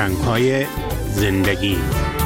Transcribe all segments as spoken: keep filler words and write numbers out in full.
رنگ‌های زندگی.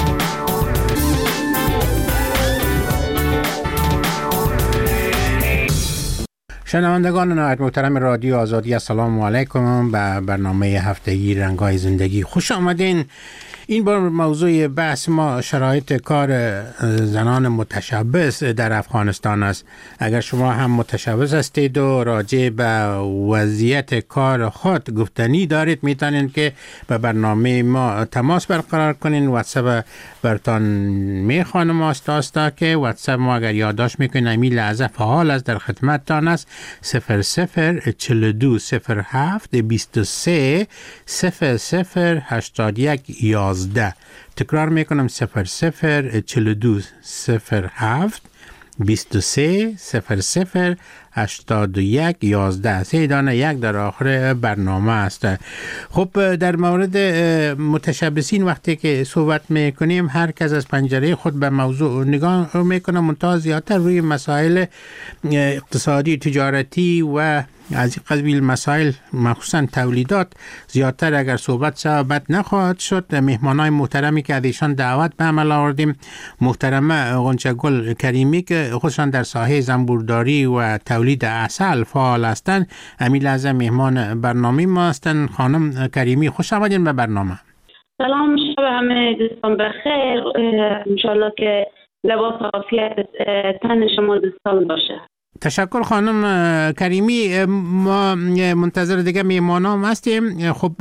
شنوندگان نهایت محترم رادیو آزادی، السلام علیکم. به برنامه هفتگی رنگ‌های زندگی خوش آمدین. این بار موضوع بحث ما شرایط کار زنان متشبث در افغانستان است. اگر شما هم متشبث هستید و راجع به وضعیت کار خود گفتنی دارید، میتونید که به برنامه ما تماس برقرار کنین. واتساپ برتان میخوانم آستا که واتساپ ما اگر یادداشت میکنین امی لحظه فعال است، در خدمتتان است. صفر صفر چهل و دو صفر هفت بیست و سه صفر صفر هشتاد و یک یازده. تکرار میکنم صفر صفر چهل و دو صفر هفت بیست و سه صفر صفر هشتاد و یک یازده. سه دانه یک در آخر برنامه است. خب در مورد متشبثین وقتی که صحبت میکنیم، هر کس از پنجره خود به موضوع نگاه میکنه، منتها زیادتر روی مسائل اقتصادی تجارتی و از این قبیل مسائل، مخصوصا تولیدات، زیادتر اگر صحبت صحبت نخواهد شد. مهمانای محترمی که از ایشان دعوت به عمل آوردیم، محترمه غنچه گل کریمی که خودشان در ساحه زنبورداری و تولید عسل فعال هستند، همین لحظه مهمان برنامه ما هستند. خانم کریمی، خوش آمدین به برنامه. سلام، شب همه دوستان بخیر. انشالله که لباس عافیت تن شما دوستان باشه. تشکر خانم کریمی. ما منتظر دیگه میهمان هم هستیم. خب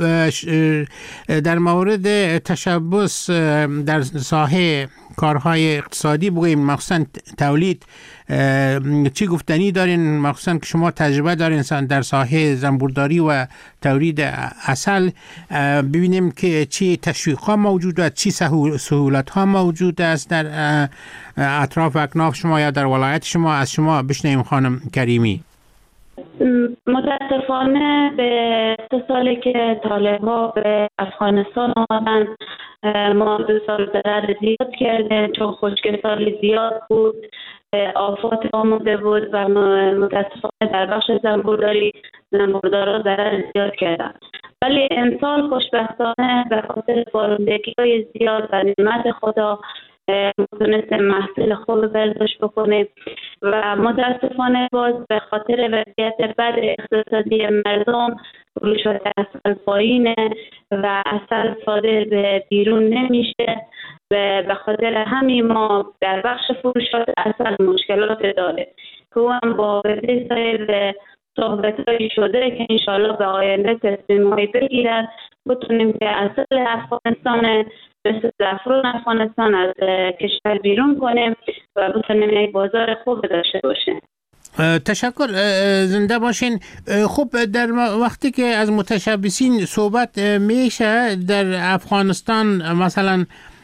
در مورد تشبث در ساحه کارهای اقتصادی بگوییم، مخصوصا تولید، چی گفتنی دارین؟ مخصوصا که شما تجربه دارین در ساحه زنبورداری و تولید عسل. ببینیم که چی تشویق ها موجود است، چی سهولت ها موجود است در اطراف و اکناف شما یا در ولایت شما. از شما بشنویم خانم کریمی. متاسفانه به سه سالی که طالب ها به افغانستان آمدن، ما دو سال ضرر زیاد کردیم، چون خشکی سال زیاد بود، آفات آمده بود و متاسفانه در بخش زنبورداری زنبوردارا ضرر زیاد کردن. ولی امسال خوشبختانه به خاطر بارندگی های زیاد و نعمت خدا تونستیم محصول خوب برداشت بکنیم و متاسفانه باز به خاطر وضعیت بد اقتصادی مردم فروشات عسل پایینه و عسل صادر به بیرون نمیشه و به خاطر همین ما در بخش فروشات عسل مشکلات داره که هم با وزیر صاحب صحبت‌هایی شده که انشالله به آینده تصمیم‌هایی بگیرن بتونیم که عسل افغانستان مثل زعفران افغانستان از کشور بیرون کنیم و بتونیم یک بازار خوب داشته باشیم. تشکر، زنده باشین. خب در وقتی که از متشبثین صحبت میشه در افغانستان، مثلا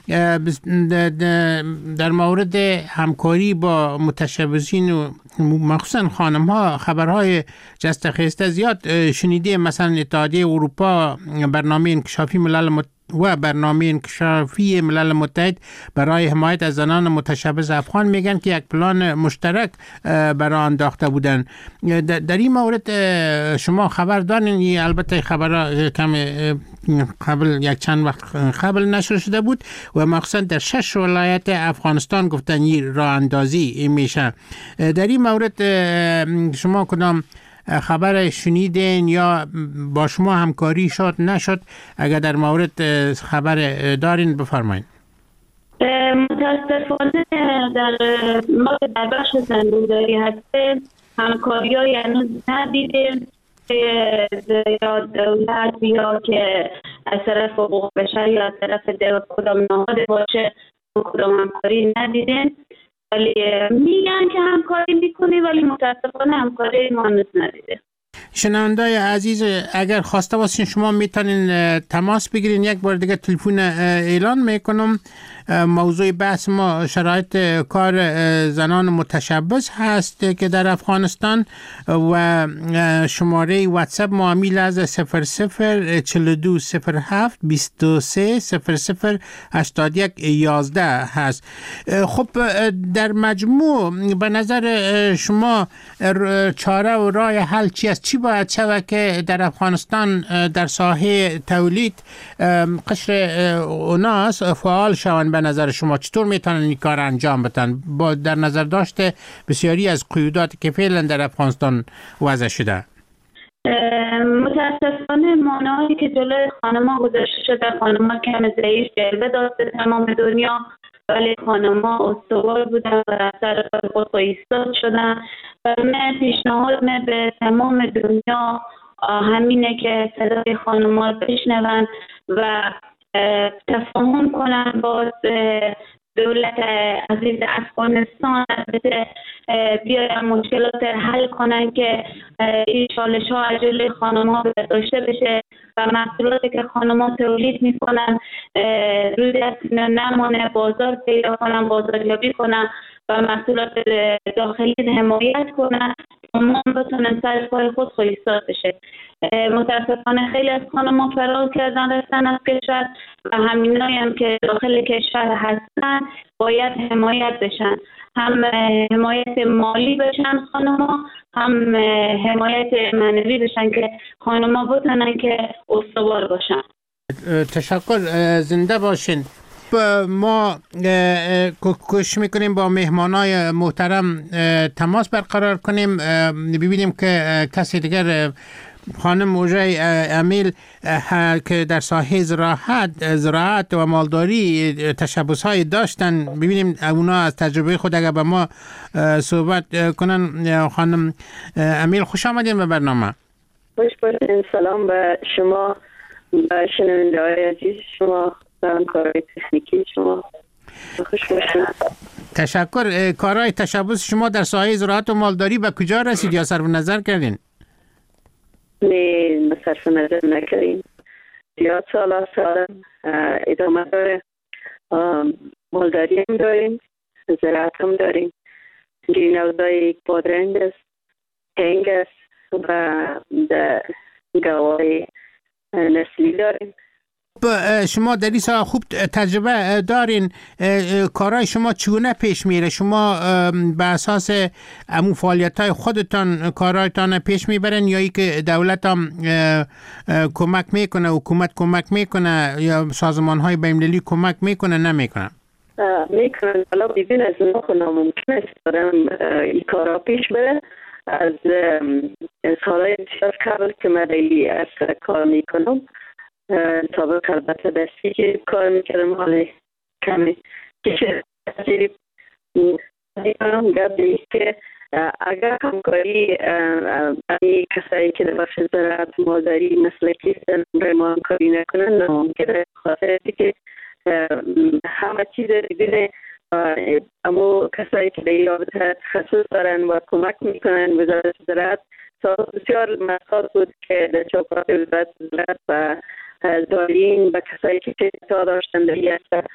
در مورد همکاری با متشبثین و مخصوصا خانم ها خبرهای جست خیسته زیاد شنیده. مثلا اتحادیه اروپا برنامه انکشافی ملل متحد و برنامه انکشافی ملل متحد برای حمایت از زنان متشبث افغان میگن که یک پلان مشترک برای انداخته بودن. در این مورد شما خبر دارین؟ البته خبر کم قبل یک چند وقت قبل نشر شده بود و مخصوصا در شش ولایت افغانستان گفتن راه اندازی میشه. در این مورد شما کدام خبر شنیدین یا با شما همکاری شد نشد؟ اگر در مورد خبر دارین بفرمایید. متاسفانه در ما در بخش زنبورداری هستیم همکاری های هنوز ندیدیم یا دولت یا که از طرف حقوق بشر یا از طرف کدام نهاد باشه کدام همکاری ندیدیم، ولی میگن که همکاری میکنی ولی متاسفانه همکاری ما هنوز ندیده. شنوندای عزیز، اگر خواسته باشین شما میتونین تماس بگیرین. یک بار دیگه تلفن اعلان میکنم موضوع بحث ما شرایط کار زنان متشبث هست که در افغانستان و شماره واتساپ معامل از صفر صفر چهل و دو صفر هفت بیست و سه صفر صفر هشتاد و یک یازده هست. خب در مجموع به نظر شما چاره و راه حل چی است؟ چی باید شود که در افغانستان در ساحه تولید قشر اوناس فعال شوند؟ به نظر شما چطور میتونن این کار انجام بدن با در نظر داشته بسیاری از قیوداتی که فعلا در افغانستان وضع شده؟ متاسفانه مانعی که جلوی خانم‌ها گذاشته شده، خانم‌ها کم ضعیف جلوه داشته تمام دنیا، ولی خانم‌ها استوار بودن و از سر خود ایستاد شدن. و من پیشنهاد من به تمام دنیا همینه که صدای خانم‌ها رو بشنون و تفاهم کنن با دولت عزیز افغانستان، البته بیاین مشکلات حل کنن که این چالش ها از جلوی خانم ها برداشته بشه و محصولاتی که خانم ها تولید میکنن روی دست نمانه، بازار پیدا کنن، بازاریابی کنن و محصولات داخلی حمایت کنن، اما بتونن سر پای خود ایستاد بشه. متاسفانه خیلی از خانم‌ها فرار کردن رفتن از کشور و همینایی هم که داخل کشور هستن باید حمایت بشن، هم حمایت مالی بشن خانم‌ها، هم حمایت معنوی بشن که خانم‌ها بتونن که استوار باشن. تشکر، زنده باشین. ما کوشش میکنیم با مهمانای محترم تماس برقرار کنیم، ببینیم که کسی دیگر خانم موژه امیل که در ساحه زراعت زراعت و مالداری تشبث های داشتن، ببینیم اونا از تجربه خود اگر با ما صحبت کنن. خانم امیل خوش آمدین به برنامه. خوش باشین. سلام به شما و شنونده های عزیز شما و همکارای تکنیکی شما. خوش باشین. تشکر. کارهای تشبث شما در ساحه زراعت و مالداری به کجا رسید یا صرف نظر کردین؟ نه، ما صرف نظر نکردیم. زیاد سال سال ادامه داره. مالداری هم داریم، زراعت هم داریم. گرین هاوس‌های بادرنگ است، هنگ است و گاوهای نسلی داریم. شما در این سال خوب تجربه دارین، کارهای شما چگونه پیش میره؟ شما به اساس امو فعالیت‌های خودتان کارهایتان پیش میبرین یا ای که دولت هم کمک میکنه، حکومت کمک میکنه یا سازمان‌های بین‌المللی کمک میکنه نمیکنه؟ میکنن. حالا ببین از ناخنا ممکن است دارم این کارها پیش بره. از سالهای بسیار قبل که من ریلی از کار میکنم، سابق البته دستی که کار میکردم، حالا کمی که تاثیری میکنم گردی که اگر همکاری این کسایی که در بخش زراعت مالداری مسلکی هستن برای ما همکاری نکنن نممکنه، خاطر که همه چیز دیدن اما کسایی که در این رابطه تخصص دارن و کمک میکنن. وزارت زراعت بسیار مسئول بود که در چوکات وزارت زراعت و دارین و کسایی که تا داشتن در این اصلا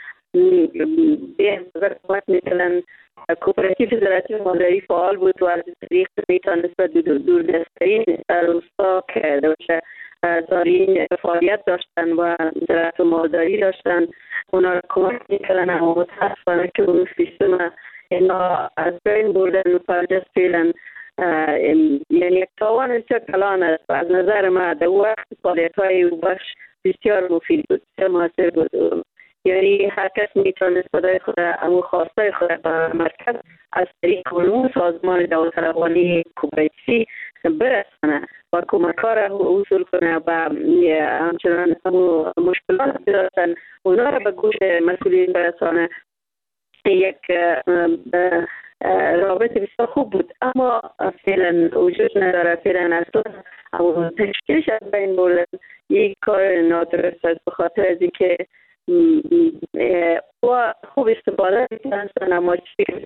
به نظر کمک میکنن. کوپراتیو زراعتی و مالداری فعال بود و از طریق میتونست به دور دستترین روستا که دوشه دارین فعالیت داشتن و زراعت و مالداری داشتن اونا را کمک میکنن. اما متاسفانه که اون سیستم اینا از بین بردن و پرجست فیلن، یعنی یک تاوان بسیار کلان است. از نظر ما در وقت فعالیت های بخش بسیار مفید بود، بسیار موثر بود. یعنی هر کس میتونست خدای خود امو خواسته خود به مرکز از طریق اون سازمان داوطلبانه کوپراتیوی برسانه و کمک‌ها را وصول کنه و همچنان امو مشکلات داشتن اونا را به گوش مسئولین برسانه. یک رابطه بسیار خوب بود، اما فعلا وجود نداره. فعلا اصلا امو تشکیلش از بین بردن یک کار نادرست است، به خاطر از اینکه و خوب استفاده میکنن اما چیزی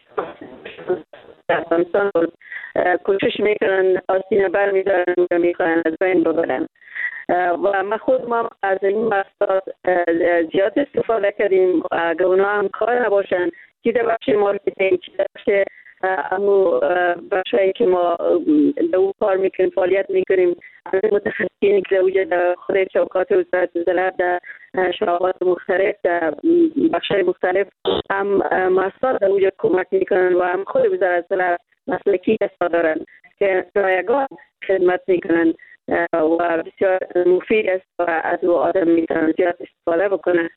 افغانستان کوشش میکنن آستین بر میدارن و میخواین از بین ببرن. و ما خود ما از این محصولات زیاد استفاده کردیم. اگر اونا هم کار نباشن چی در بخش مارکتینگ، چی در بخش امو بخشایی که ما دو کار میکنیم، فعالیت میکنیم، از متخصصینی که وجود در خود چوکات وزارت زراعت در شعبات مختلف در بخشای مختلف هم محصولات در وجود کمک میکنن و هم خود وزارت زراعت مسلکی حساب دارن که رایگان خدمت میکنن و بسیار مفید است و از او آدم میتونن زیاد استفاده بکنن.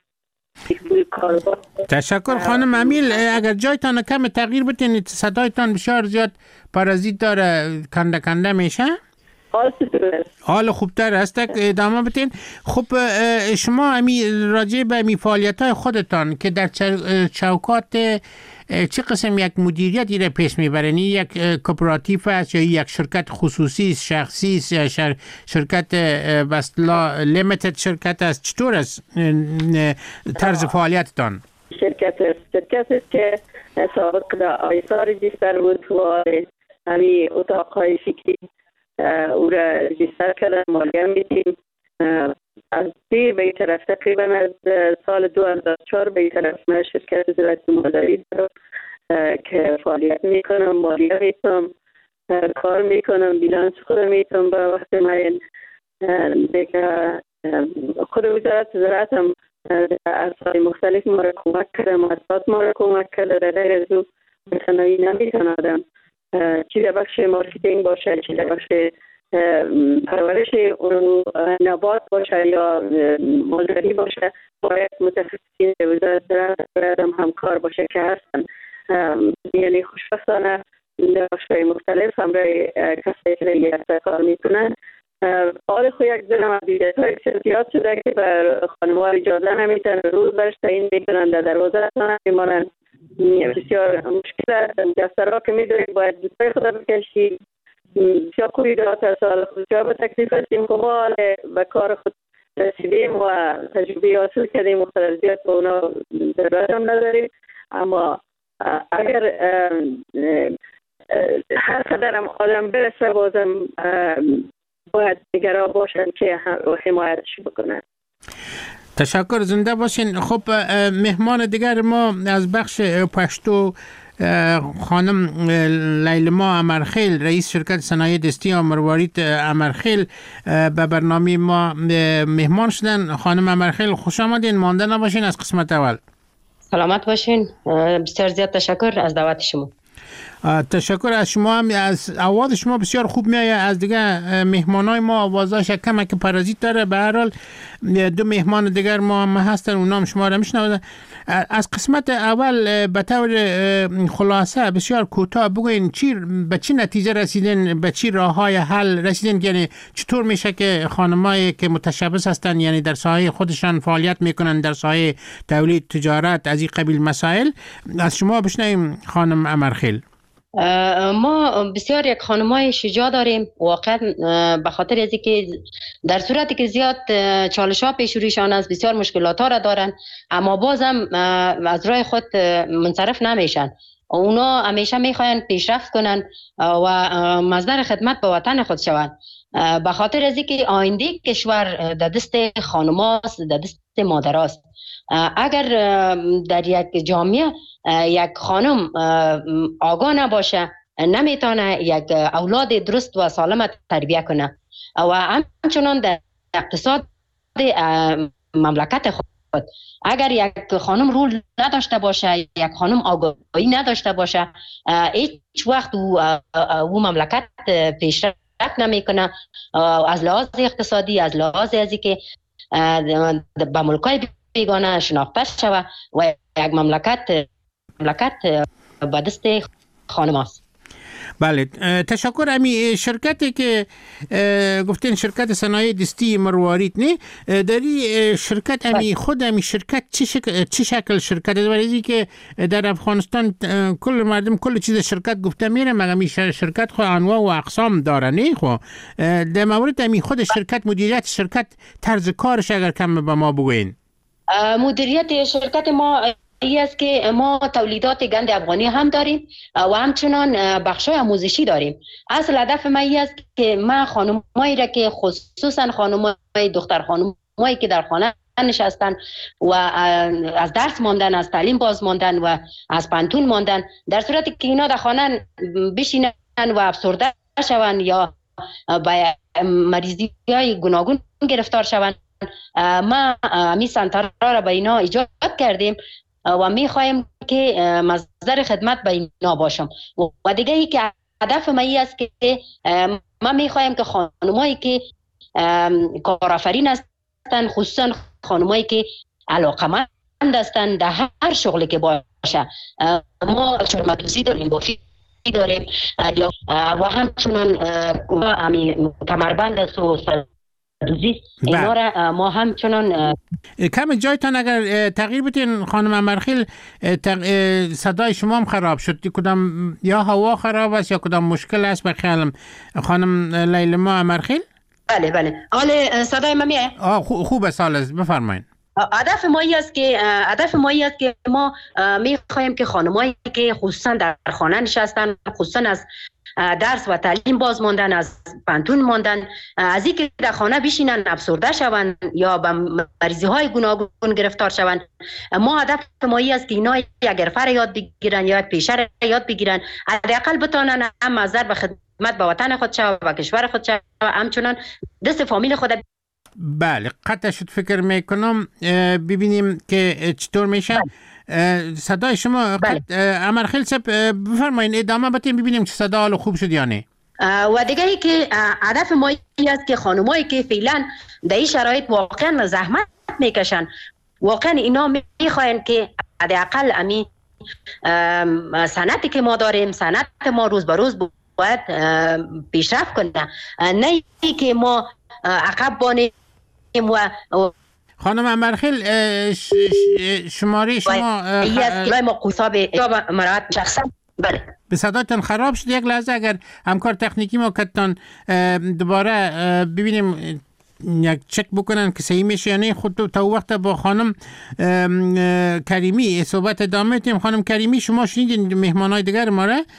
تشکر خانم امیل. اگر جایتان کم تغییر بتین، صدایتان بسیار زیاد پارازیت داره، کنده کنده میشه. حال خوبتر است، ادامه بتین. خب شما امی راجع به امی فعالیت های خودتان که در چوکات چه قسم یک مدیریتی را پیش میبرین؟ یک کوپراتیو است یا یک شرکت خصوصی است، شخصی است یا شر... شرکت بسلا لیمیتد شرکت است؟ چطور است طرز فعالیتتان؟ شرکت است شرکت است که سابق در آیسا رجیستر بود و همی اتاقهای فکری او را رجیستر کردن، مالیه میدیم. از دیر به این طرف تقریبا از سال دو هزار و چهار به این طرف من شرکت زراعت مادری دارم که فعالیت میکنم، مالیه میتونم، کار میکنم، بیلانس خود میتونم. به وقت من دیگه خود وزارت زراعت هم از سال مختلف ما را کمک کرده، مؤسسات ما را کمک کرده. در غیر از او متنایی نمیتونه آدم چی در بخش مارکتینگ باشه، چی در بخش پرورش اون نبات باشه یا مالداری باشه، باید متخصصین وزارت زراعت هم همکار باشه که هستن. یعنی خوشبختانه در بخش‌های مختلف همراه کسایی که دیگه کار میکنن. حال خود یک ذره محدودیت‌های زیاد شده که بر خانم‌ها اجازه نمیتونن روز برش تعیین میکنن، در دروازه‌تان میمانن. بسیار مشکل است. دفترها که میدونید باید دوتای خود بکشید. بسیار خوبی دارد از سال خود جا به تکلیف هستیم که ما به کار خود رسیدیم و تجربه حاصل کردیم. مختلف زیاد به اونا ضرورت هم نداریم، اما اگر هر قدر هم آدم برسه بازم باید نگران باشن که حمایتش بکنن. تشکر، زنده باشین. خب مهمان دیگر ما از بخش پشتو خانم لیلما امرخیل، رئیس شرکت صنایع دستی مروارید امرخیل به برنامه ما مهمان شدن. خانم امرخیل خوش آمدین، مانده نباشین از قسمت اول. سلامت باشین، بسیار زیاد تشکر از دعوت شما. تشکر از شما. هم از آواز شما بسیار خوب میایه. از دیگه مهمانای ما آوازاش کمک پارازیت داره. به هر حال دو مهمان دیگر ما هم هستن، اونا هم شما را میشنوند. از قسمت اول به طور خلاصه بسیار کوتاه بگوین چی به چی نتیجه رسیدین، به چی راههای حل رسیدین؟ یعنی چطور میشه که خانمایی که متشبث هستن، یعنی در ساحه خودشان فعالیت میکنن، در ساحه تولید، تجارت، از این قبیل مسائل، از شما بشنویم خانم امرخیل. ما بسیار یک خانمای شجاع داریم واقعا، به خاطر از اینکه در صورتی که زیاد چالش ها پیش رویشان است، بسیار مشکلات ها را دارن، اما بازم از راه خود منصرف نمیشن. اونا همیشه میخواین پیشرفت کنن و مصدر خدمت به وطن خود شوند. به خاطر از اینکه آینده کشور در دست خانماست، در دست مادراست. اگر در یک جامعه یک خانم آگاه نباشه، نمیتونه یک اولاد درست و سالم تربیت کنه و همچنان در اقتصاد مملکت خود اگر یک خانم رول نداشته باشه، یک خانم آگاهی نداشته باشه، هیچ وقت او, او مملکت پیشرفت نمیکنه. از لحاظ اقتصادی، از لحاظ ازی که به ملکای بیگانه شناخته شود و یک مملکت مملکت به دست خانم است. بله، تشکر. امی شرکتی که گفتین شرکت صنایع دستی مروارید، نه در این شرکت امی خود امی شرکت چه شکل چه شکل شرکت است؟ ولی که در افغانستان کل مردم کل چیز شرکت گفته میره، مگر می شرکت خود انواع و اقسام داره، نه؟ خو در مورد امی خود شرکت، مدیریت شرکت، طرز کارش اگر کم به ما بگوین. مدیریت شرکت ما ای است که ما تولیدات گند افغانی هم داریم و همچنان بخشای آموزشی داریم. اصل هدف ما ای است که ما خانمایی را که خصوصا خانمای دختر خانمایی که در خانه نشستن و از درس ماندن، از تعلیم باز ماندن و از پانتون ماندن، در صورتی که اینا در خانه بشینن و افسرده شوند یا به مریضی های گوناگون گرفتار شوند، ما می سنتر را به اینا ایجاد کردیم و می خواهیم که مصدر خدمت به اینا باشم. و دیگه ای که هدف ما ای است که ما می خواهیم که خانمایی که کارآفرین هستند، خصوصا خانمایی که علاقمند هستند در هر شغلی که باشه، ما چرمدوزی داریم، بافی داریم و همچنان کمربند است و دوزی، اینا را ما همچنان کم جایتان اگر تغییر بتین خانم امرخیل. صدای شما هم خراب شد، کدام یا هوا خراب است یا کدام مشکل است به خیالم. خانم لیلما امرخیل؟ بله بله، حال صدای ما میاد؟ آه خوب است، حال است، بفرمایید. هدف ما ای است که هدف ما ای است که ما می‌خواهیم که خانمایی که خصوصا در خانه نشستن، خصوصا از درس و تعلیم باز ماندن، از پانتون ماندن، از اینکه در خانه بشینن افسرده شوند یا به مریضی های گوناگون گرفتار شوند، ما هدف ما ای است که اینا یک حرفه یاد بگیرن یا یک پیشه یاد بگیرن، حداقل بتونن هم مصدر به خدمت به وطن خود شو و کشور خود شو، همچنان دست فامیل خود. بله قطع شد. فکر میکنم ببینیم که چطور میشه. صدای شما امرخیل صاحب بفرمایید، ادامه بدین ببینیم که صدا حال خوب شد یا نه. و دیگه ای که هدف ما ای است که خانمایی که فعلا در این شرایط واقعا زحمت میکشن، واقعا اینا میخواین که حداقل امی صنعتی که ما داریم، صنعت ما روز به روز باید پیشرفت کنه، نه ای که ما عقب بانیم. و خانم امرخیل شماره شما خ... ما قصاب مرات شخصا بله به صداتون خراب شد. یک لحظه اگر همکار تکنیکی ما کتان دوباره ببینیم یک چک بکنن که صحیح میشه یا نه. خود تا وقت با خانم کریمی صحبت ادامه میدیم. خانم کریمی شما شنیدین مهمانای دیگر ما را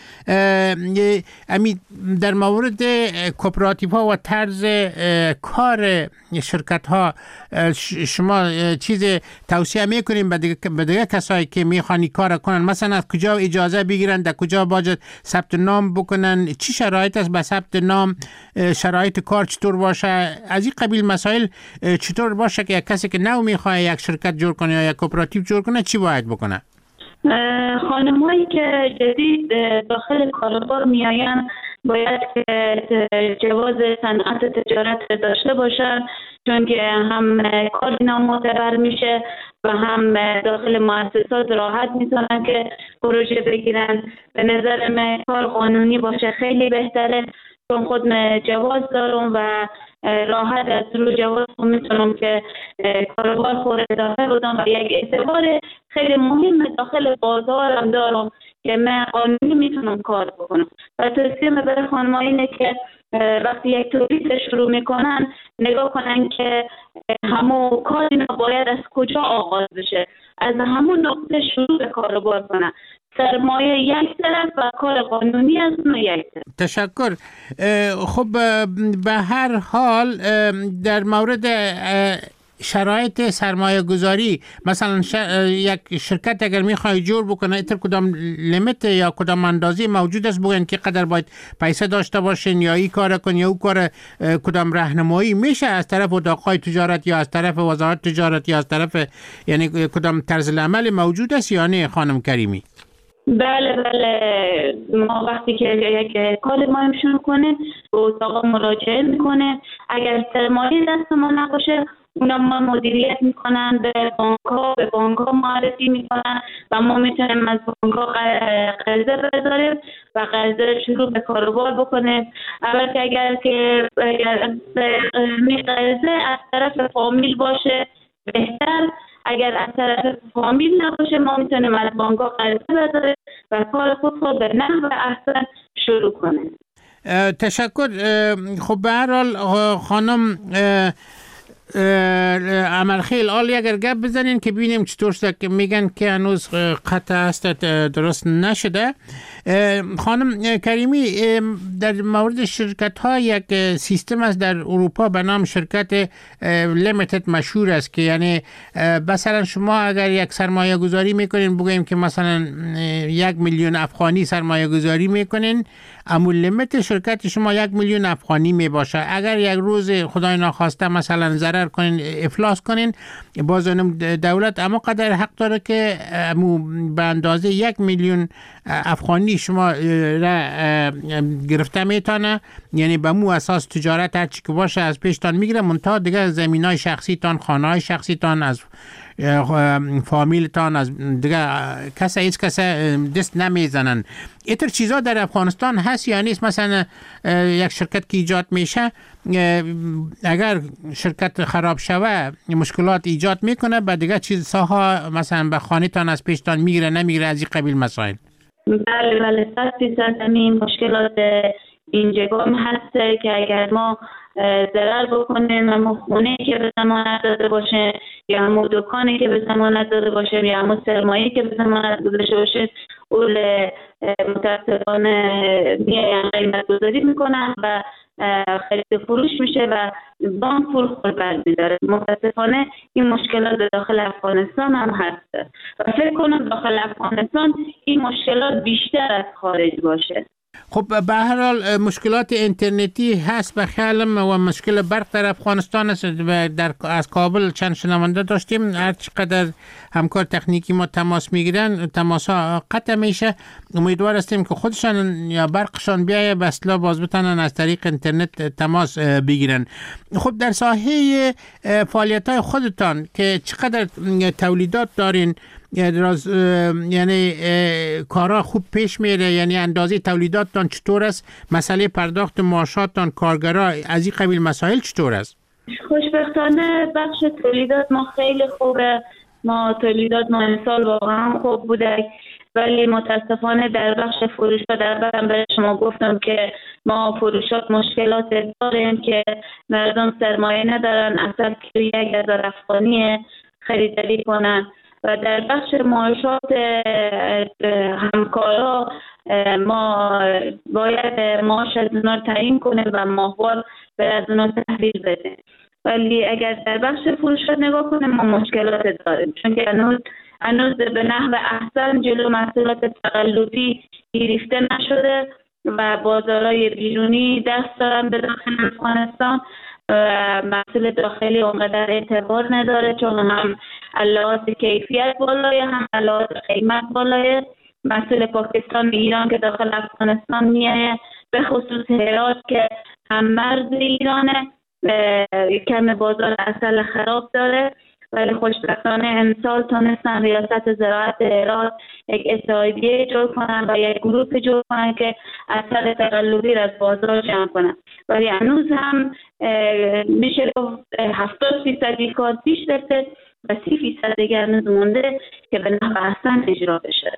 امی در مورد کوپراتیو ها و طرز کار شرکت ها شما چیز توصیه میکنیم به دیگه کسایی که میخوانی کار کنن، مثلا از کجا اجازه بگیرن، در کجا باید ثبت نام بکنن، چی شرایط است به ثبت نام، شرایط کار چطور باشه، از این قبیل مسائل چطور باشه که یک کسی که نو میخواد یک شرکت جور کنه یا یک کوپراتیو جور کنه چی باید بکنه؟ خانمایی که جدید داخل کاروبار میآیند باید که جواز صنعت تجارت داشته باشند، چون که هم کار اینا معتبر میشه و هم داخل مؤسسات راحت میتونن که پروژه بگیرن. به نظر من کار قانونی باشه خیلی بهتره، چون خود جواز دارم و راحت از رو جواز میتونم که کاروبار خود اضافه بدم و یک اعتبار خیلی مهم داخل بازارم دارم که من قانونی میتونم کار بکنم. و توصیه من برای خانم‌ها اینه که وقتی یک تولید شروع میکنن نگاه کنن که همون کار اینا باید از کجا آغاز بشه، از همون نقطه شروع به کاروبار کنن. سرمایه یک طرف و کار قانونی از اون یک طرف. تشکر. خب به هر حال در مورد شرایط سرمایه گذاری، مثلا یک شرکت اگر میخوای جور بکنه ایتر کدام لیمیت یا کدام اندازه موجود است بگن که قدر باید پیسه داشته باشین یا این کار کن یا اون کار، کدام راهنمایی میشه از طرف اتاقهای تجارت یا از طرف وزارت تجارت یا از طرف، یعنی کدام طرز العمل موجود است یا نه خانم کریمی؟ بله بله، ما وقتی که یک کار ما شروع کنه به اتاق مراجعه میکنه، اگر سرمایه دست ما نباشه اونا ما مدیریت میکنن، به بانک ها به بانک ها معرفی میکنن و ما میتونیم از بانک ها قرضه بذاریم و قرضه شروع به کاروبار بکنیم. البته اگر که می قرضه از طرف فامیل باشه بهتر، اگر از طرف فامیل نباشه ما میتونیم از بانک ها قرضه بذاریم و کار خود خود به نحو احسن شروع کنیم. تشکر. خب به هر حال خانم عمل خیل عالی اگر گپ بزنین که ببینیم چطور شده که میگن که هنوز قطع است درست نشده. خانم کریمی در مورد شرکت ها یک سیستم است در اروپا به نام شرکت لیمیتد مشهور است که یعنی مثلا شما اگر یک سرمایه گذاری میکنین بگوییم که مثلا یک میلیون افغانی سرمایه گذاری میکنین اما لیمیت شرکت شما یک میلیون افغانی می باشه. اگر یک روز خدای ناخواسته مثلا ضرر کنین افلاس کنین باز دولت اما قدر حق داره که به اندازه یک میلیون افغانی شما را گرفته میتونه، یعنی به مو اساس تجارت هر چی که باشه از پیشتان میگیره منتها دیگه زمینای شخصی تان خانه های شخصی تان از فامیل تان از دیگه کسی هیچ کسی دست نمیزنن. اینطور چیزا در افغانستان هست یا نیست؟ مثلا یک شرکت که ایجاد میشه اگر شرکت خراب شوه مشکلات ایجاد میکنه به دیگه چیزها مثلا به خانه تان از پیشتان میگیره نمیگیره از این قبیل مسائل؟ بله بله صد فیصد همین مشکلات اینجا هم هست که اگر ما ضرر بکنیم همون خونه که به ضمانت داده باشه یا همون دکانی که به ضمانت داده باشه یا همون سرمایه که به ضمانت داده باشه اول متاسفانه میاین قیمت گذاری میکنن و خرید فروش میشه و بانک پول خود برمیداره. متاسفانه این مشکلات داخل افغانستان هم هست و فکر کنم داخل افغانستان این مشکلات بیشتر از خارج باشه. خب به هر حال مشکلات اینترنتی هست به خیالم و مشکل برق در افغانستان است. در از کابل چند شنونده داشتیم هر چقدر همکار تکنیکی ما تماس میگیرن تماس ها قطع میشه. امیدوار هستیم که خودشان یا برقشان بیایه به اصطلاح باز بتونن از طریق اینترنت تماس بگیرن. خب در ساحه فعالیت های خودتان که چقدر تولیدات دارین یعنی کارا خوب پیش میره، یعنی اندازه تولیداتتان چطور است؟ مسئله پرداخت معاشاتتان کارگرا از این قبیل مسائل چطور است؟ خوشبختانه بخش تولیدات ما خیلی خوبه، ما تولیدات ما امسال واقعا خوب بوده، ولی متاسفانه در بخش فروشات در برم به شما گفتم که ما فروشات مشکلات داریم که مردم سرمایه ندارن اصلا کیلو یک هزار افغانی خریداری کنن و در بخش معاشات همکارا ما باید معاش از اونا تعیین کنیم و ماهوار به از اونا تحویل بدیم، ولی اگر در بخش فروشات نگاه کنیم ما مشکلات داریم چون که هنوز هنوز به نحو احسن جلو محصولات تقلبی گرفته نشده و بازارهای بیرونی دست دارن به داخل افغانستان. محصول داخلی اونقدر اعتبار نداره چون هم لحاظ کیفیت بالایه هم لحاظ قیمت بالایه. محصول پاکستان و ایران که داخل افغانستان میایه به خصوص هرات که هم مرز ایرانه کم بازار عسل خراب داره، ولی خوشبختانه امسال تونستن ریاست زراعت هرات یک اتحادیه جور کنن و یک گروه جور کنن که عسل تقلبی را از بازار جمع کنن، ولی هنوز هم میشه گفت هفتاد فیصدی کار پیش رفته و سی فیصد دیگه هنوز مونده که به نحو احسن اجرا بشه.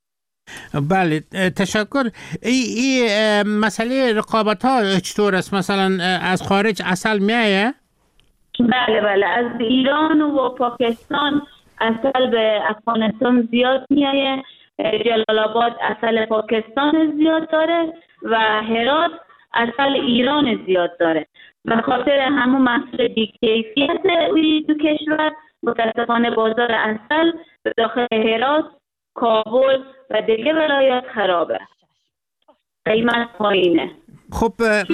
بله تشکر. ای, ای مسئله رقابت ها چطور است؟ مثلا از خارج عسل میایه؟ بله بله از ایران و پاکستان عسل به افغانستان زیاد میایه. جلال آباد عسل پاکستان زیاد داره و هرات عسل ایران زیاد داره. به خاطر همون محصول بی‌کیفیت اوی دو کشور متاسفانه بازار عسل به داخل هرات، کابل و دیگه ولایات خرابه، قیمت پایینه. خب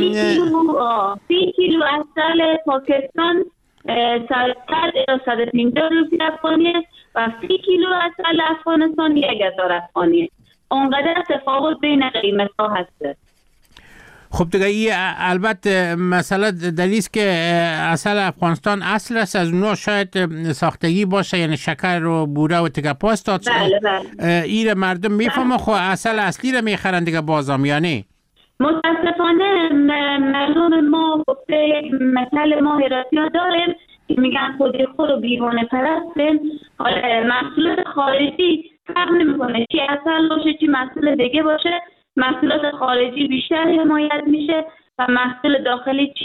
سی کیلو عسل پاکستان صد تا صد و پنجاه روپیه افغانیه و سی کیلو عسل افغانستان یک هزار افغانیه. اونقدر تفاوت بین قیمت ها هسته. خب دیگه این البته مسئله دلیل است که عسل افغانستان اصل است، از اونها شاید ساختگی باشه، یعنی شکر و بوره و تیکه پاست. بله بله. این مردم میفهمن خب عسل اصلی رو میخرن دیگه بازم یا نه؟ متاسفانه مردم ما گفته یک مثل ما هراتی ها داریم که میگن خودی خود و بیرون پرستیم. محصولات خارجی فرق نمیکنه چی عسل باشه چی محصول دیگه باشه، محصولات خارجی بیشتر حمایت میشه و محصول داخلی چی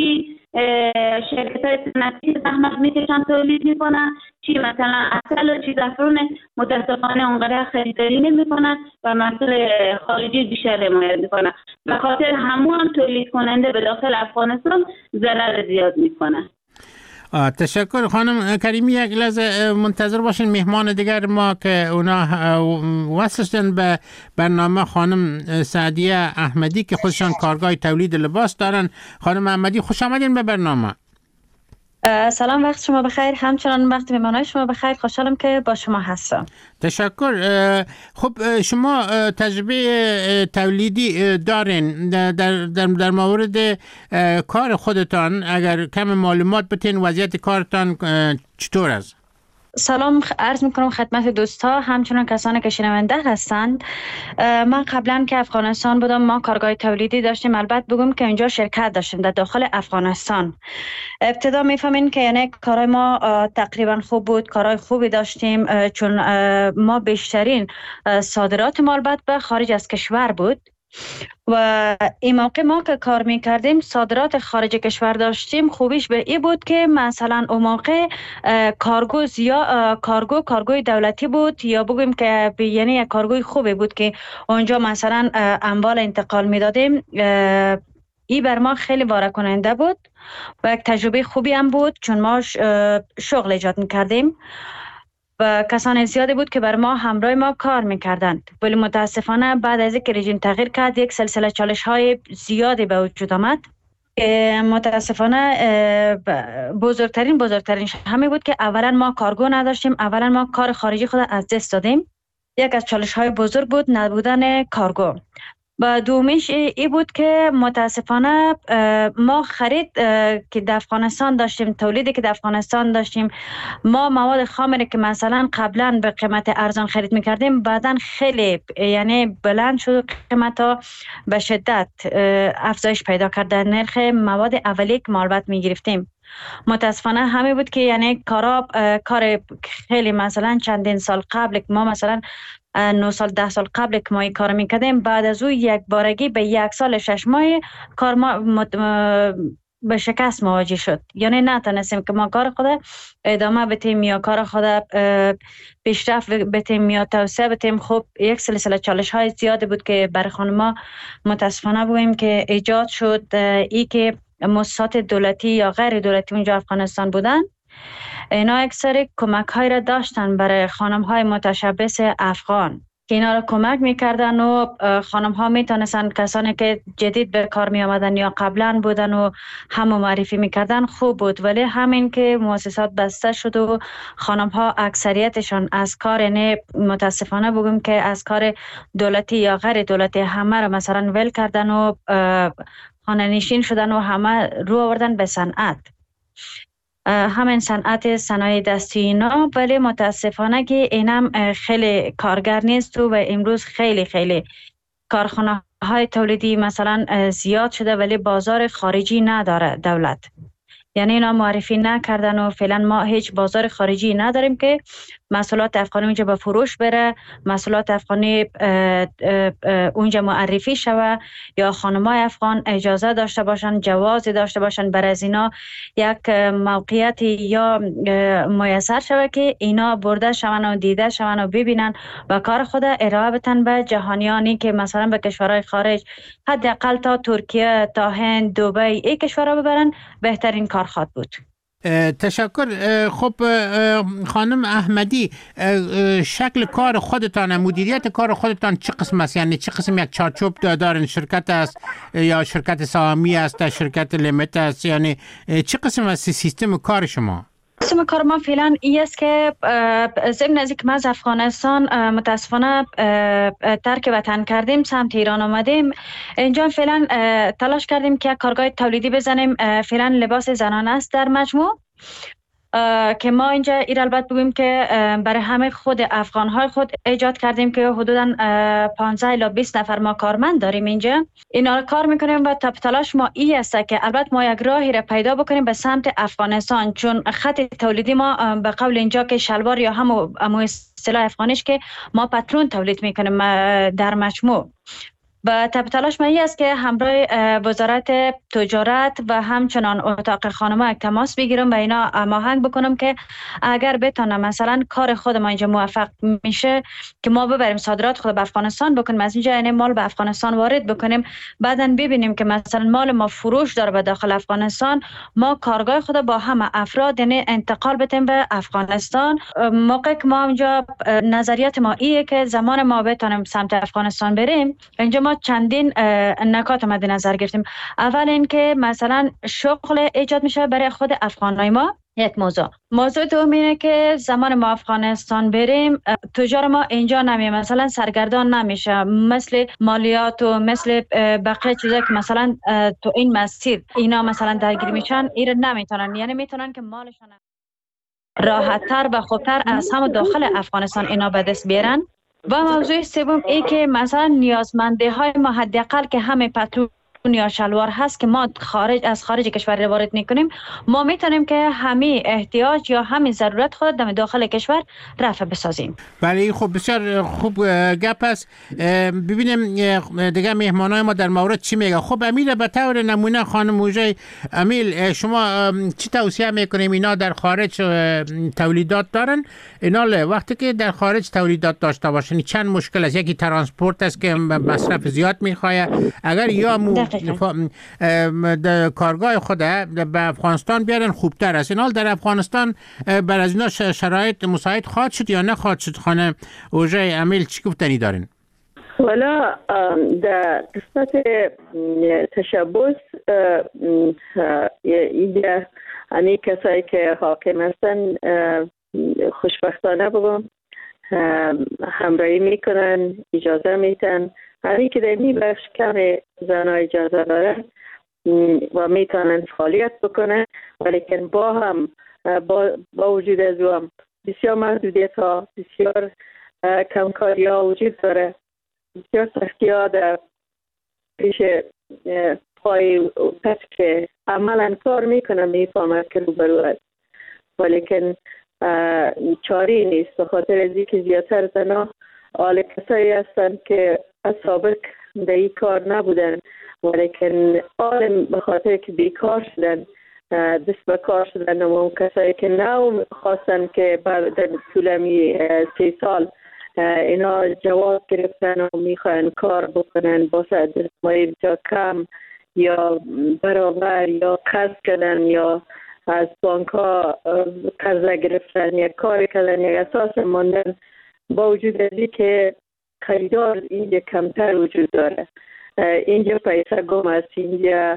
شرکت های صنعتی زحمت میکشن تولید میکنن، چی مثلا اصل و چی زعفرون متاسفانه اونقدر خریداری نمیکنن و محصول خارجی بیشتر حمایت میکنن. به خاطر همون هم تولید کننده به داخل افغانستان ضرر زیاد میکنن. تشکر خانم کریمی. یک لحظه منتظر باشین، مهمان دیگر ما که اونا وصل شدن به برنامه خانم سعدیه احمدی که خودشان کارگاه تولید لباس دارن. خانم احمدی خوش آمدین به برنامه. سلام، وقت شما بخیر. همچنان وقت مهمانای شما بخیر. خوشحالم که با شما هستم. تشکر. خب شما تجربه تولیدی دارین در در در مورد کار خودتان، اگر کم معلومات بتین وضعیت کارتان چطور است؟ سلام عرض میکنم خدمت دوستا، همچنان کسانی که شنونده هستند. من قبلا که افغانستان بودم ما کارگاه تولیدی داشتیم. البته بگم که اینجا شرکت داشتیم در داخل افغانستان. ابتدا میفهمین که یعنی کارهای ما تقریبا خوب بود، کارهای خوبی داشتیم، چون ما بیشترین صادرات ما البته به خارج از کشور بود و این موقع ما که کار میکردیم صادرات خارج کشور داشتیم. خوبیش به این بود که مثلا اون موقع کارگو یا کارگو کارگوی دولتی بود، یا بگیم که یعنی یک کارگوی خوبی بود که اونجا مثلا اموال انتقال میدادیم. این بر ما خیلی باره کننده بود و یک تجربه خوبی هم بود، چون ما شغل ایجاد میکردیم و کسان زیادی بود که بر ما همراه ما کار میکردند. ولی متاسفانه بعد از اینکه رژیم تغییر کرد یک سلسله چالش های زیادی به وجود آمد. متاسفانه بزرگترین بزرگترین همه بود که اولا ما کارگو نداشتیم، اولا ما کار خارجی خود از دست دادیم. یک از چالش های بزرگ بود نبودن کارگو. و دومیش ای بود که متاسفانه ما خرید که در افغانستان داشتیم، تولیدی که در افغانستان داشتیم، ما مواد خام که مثلا قبلا به قیمت ارزان خرید میکردیم بعدن خیلی یعنی بلند شد، قیمت ها به شدت افزایش پیدا کرده. نرخ مواد اولیه که ما البته میگرفتیم متاسفانه همه بود که یعنی کارا کار خیلی مثلا چندین سال قبل که ما مثلا نه سال ده سال قبل که ما این کار میکردیم، بعد از او یک بارگی به یک سال شش ماه کار ما مت... به شکست مواجه شد. یعنی نتونستیم که ما کار خود ادامه بتیم یا کار خود پیشرفت بتیم یا توسعه بتیم. خب یک سلسله چالش های زیاده بود که برای خانما متاسفانه بگوییم که ایجاد شد. ای که مؤسسات دولتی یا غیر دولتی اونجا افغانستان بودن، اینا اکثر کمک های را داشتن برای خانم های متشبث افغان که اینا را کمک میکردن و خانم ها میتونستن کسانی که جدید به کار می آمدن یا قبلا بودن و همو معرفی میکردن خوب بود. ولی همین که مؤسسات بسته شد و خانم ها اکثریتشان از کار نه متاسفانه بگم که از کار دولتی یا غیر دولتی همه را مثلا ول کردن و خانه نشین شدن و همه رو آوردن به صنعت، همین صنعت صنایع دستی اینا. ولی متاسفانه که اینم خیلی کارگر نیست و امروز خیلی خیلی کارخانه های تولیدی مثلا زیاد شده ولی بازار خارجی نداره دولت. یعنی اینا معرفی نکردن و فعلا ما هیچ بازار خارجی نداریم که محصولات افغانی اونجا به فروش بره، محصولات افغانی اونجا معرفی شوه یا خانمای افغان اجازه داشته باشن، جوازی داشته باشن بر از اینا یک موقعیتی یا میسر شوه که اینا برده شون و دیده شون و ببینن و کار خود ارائه بتن به جهانیانی که مثلا به کشورهای خارج، حداقل تا ترکیه، تا هند، دبی، این کشورها ببرن بهترین کار خواهد بود. تشکر. خب خانم احمدی، شکل کار خودتان، مدیریت کار خودتان چه قسم است؟ یعنی چه قسم یک چارچوب دارین؟ شرکت است یا شرکت سهامی است، شرکت لیمیت است؟ یعنی چه قسم است سیستم کار شما؟ سیستم کار ما فعلا این است که ضمن از اینکه ما از افغانستان متاسفانه ترک وطن کردیم، سمت ایران آمدیم، اینجا فعلا تلاش کردیم که کارگاه تولیدی بزنیم. فعلا لباس زنانه است در مجموع که ما اینجا ایر البته بگیم که برای همه خود افغان‌های خود ایجاد کردیم که حدوداً پانزده الی بیست نفر ما کارمند داریم اینجا. اینا رو کار میکنیم و تلاش ما این است که البته ما یک راهی را پیدا بکنیم به سمت افغانستان، چون خط تولیدی ما به قول اینجا که شلوار یا همو اصطلاح افغانیش که ما پترون تولید میکنیم در مجموع و تب تلاش من است که همراه وزارت تجارت و همچنان اتاق خانما تماس بگیرم و اینا هماهنگ بکنم که اگر بتونم مثلا کار خود ما اینجا موفق میشه که ما ببریم صادرات خود به افغانستان بکنیم، از اینجا یعنی مال به افغانستان وارد بکنیم، بعداً ببینیم که مثلا مال ما فروش داره به داخل افغانستان، ما کارگاه خود با همه افراد یعنی انتقال بدیم به افغانستان. موقع که ما اینجا نظریات ما ایه که زمان ما بتونیم سمت افغانستان بریم، اینجا ما چندین نکات مد نظر گرفتیم. اول اینکه مثلا شغل ایجاد میشه برای خود افغانای ما، یک موضوع. موضوع دوم اینه که زمان ما افغانستان بریم تجار ما اینجا نمیه مثلا سرگردان نمیشه، مثل مالیات و مثل بقیه چیزا که مثلا تو این مسیر اینا مثلا درگیر میشن، اینا نمیتونن، یعنی میتونن که مالشون راحت تر و خوبتر از هم داخل افغانستان اینا به دست بیارن. و موضوع سوم ای که مثلا نیازمنده های ما حداقل که همه پترون یا شلوار هست که ما خارج از خارج کشور وارد میکنیم، ما میتونیم که همه احتیاج یا همه ضرورت خود در داخل کشور رفع بسازیم. بله خب بسیار خوب گپ است. ببینیم دیگه مهمانای ما در مورد چی میگه. خب امیل به طور نمونه خانم موژه امیل، شما چی توصیه میکنیم؟ اینا در خارج تولیدات دارن، اینا وقتی که در خارج تولیدات داشته باشن چند مشکل است. یکی ترانسپورت است که مصرف زیاد میخواه، اگر یا مو کارگاه خود به افغانستان بیارن خوبتر است. اینال در افغانستان بر از اینا شرایط مساعد خواهد شد یا نه خواهد شد؟ خانم موژه امیل چی گفتنی دارین؟ والا در قسمت تشبس اینجا همی کسایی که حاکم هستن خوشبختانه بگم همراهی میکنن، اجازه میتن، همی که در این بخش کم زنها اجازه دارن و میتونن فعالیت بکنن، ولیکن با هم با, با وجود از هم بسیار محدودیت ها، بسیار کمکاری ها وجود داره، بسیار سختی ها در پیش پای کس که عملا کار میکنن میفهمد که روبرو است، ولیکن چاری نیست. به خاطر از اینکه زیادتر زنها آل کسایی هستن که از سابق در این کار نبودن، ولیکن آل به خاطر که بیکار شدن دست به کار شدن و اون کسایی که نو خواستن که بعد طولمی سی سال اینا جواب گرفتن و میخواین کار بکنن با دستمایی بسیار کم یا برابر یا قرض کردن یا از بانک ها قرضه گرفتن یا کار کردن یا اساس ماندن، با وجود ازی که خریدار اینجا کمتر وجود داره، اینجا پیسه گم است، اینجا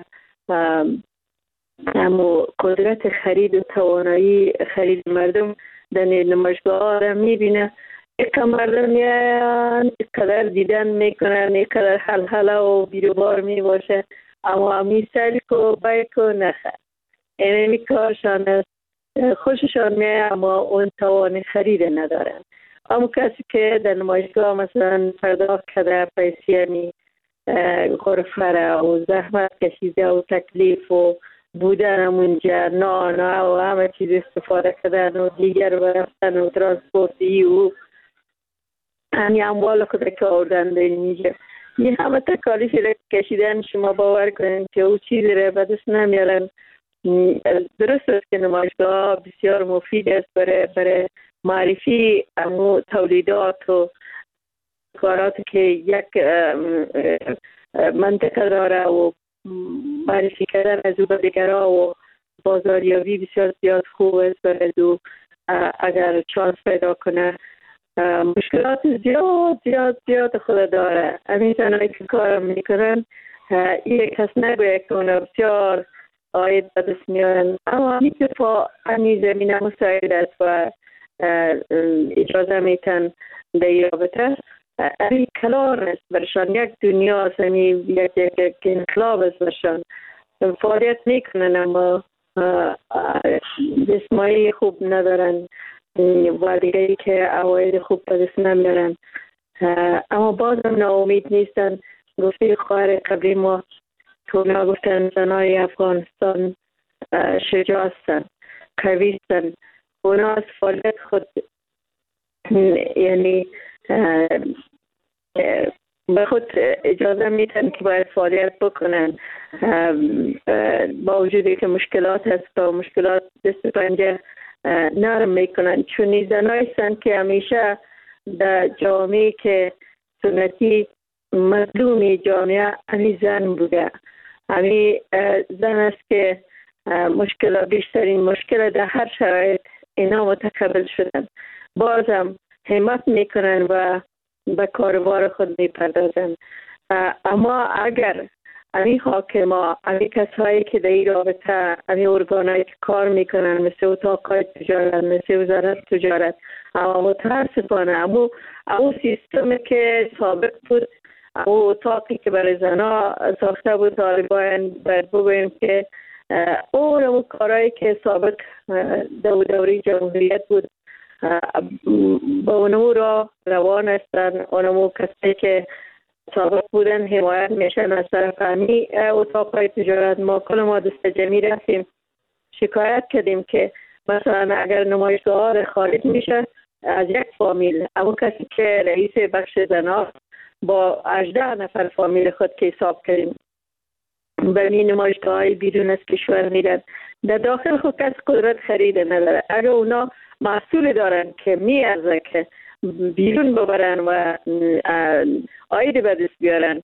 اما قدرت خرید و توانایی خرید مردم در نمایشگاه ها را میبینه. یک مردم میان قدر دیدن میکنن، یک قدر حل حل و بیروبار میباشه، اما امی سلک و بایک و نخر اینمی کارشان است، خوششان میه اما اون توان خرید ندارن. اما کسی که در نمایشگاه مثلا پرداخت کرده پیسی می غرفه و زحمت کشیده و تکلیف و بودن اونجا نان و همه چیز استفاده کردن و دیگر برفتن و ترانسپورتی و همی اموال خود که آوردن در اینجا، این همه تکالیفی را کشیدن شما باور کنید که او چیزی را به دست نمیارن. درست است که نمایشگاه بسیار مفید است برای برای معرفی امو تولیدات و کارات که یک منطقه داره و معرفی کردن از او به دیگرها و بازاریابی بسیار زیاد خوب است برای دو اگر چانس پیدا کنه. مشکلات زیاد زیاد زیاد خود داره. همین تنهایی که کارم میکنن یک کس نگوید که اونا بسیار آید به دست میارن، اما همی که پا همی زمینه مساعد است و اجازه میتن در رابطه همی کلان است برشان، یک دنیا است، همی یک یک انقلاب است برشان، فعالیت میکنن اما جسمایی خوب ندارن و دیگه که عواید خوب به دست نمیارن، اما بازم ناامید نیستن. گفته خواهر قبلی ما که اونا گفتن زنای افغانستان شجاع هستن، قوی هستن، اونا از فعالیت خود یعنی به خود اجازه میتن که باید فعالیت بکنن، با وجودی که مشکلات هست و مشکلات دست پنجه نرم میکنن، چون زنایی هستند که همیشه در جامعه که سنتی مظلومی جامعه همی زن بوده. همی زن است که مشکل بیشترین مشکل در هر شرایط اینا متقبل شدن، بازم همت میکنن و به کاروبار خود میپردازن. اما اگر امی حاکما، امی کسایی که در این رابطه، امی ارگانایی که کار میکنن مثل اتاقای تجارت، مثل وزارت تجارت، اما متاسفانه امو امو سیستمی که سابق بود، امو اتاقی که برای زنا ساخته بود، طالبان باید بگویم که اون امو کارهایی که سابق دو دوری جمهوریت بود با اونمو را روان هستن. اونمو کسی که سابق بودن حمایت میشن از طرف همی اتاقهای تجارت. ما کل ما دست جمعی رفتیم شکایت کردیم که مثلا اگر نمایشگاه خارج میشه از یک فامیل، اما کسی که رئیس بخش زنا با هجده نفر فامیل خود که حساب کردیم به این نمایشگاه های بیرون از کشور میرن، در داخل خود کس قدرت خریده نداره. اگر اونا محصول دارن که میارزه که بیرون ببرن و آید به دست بیارن،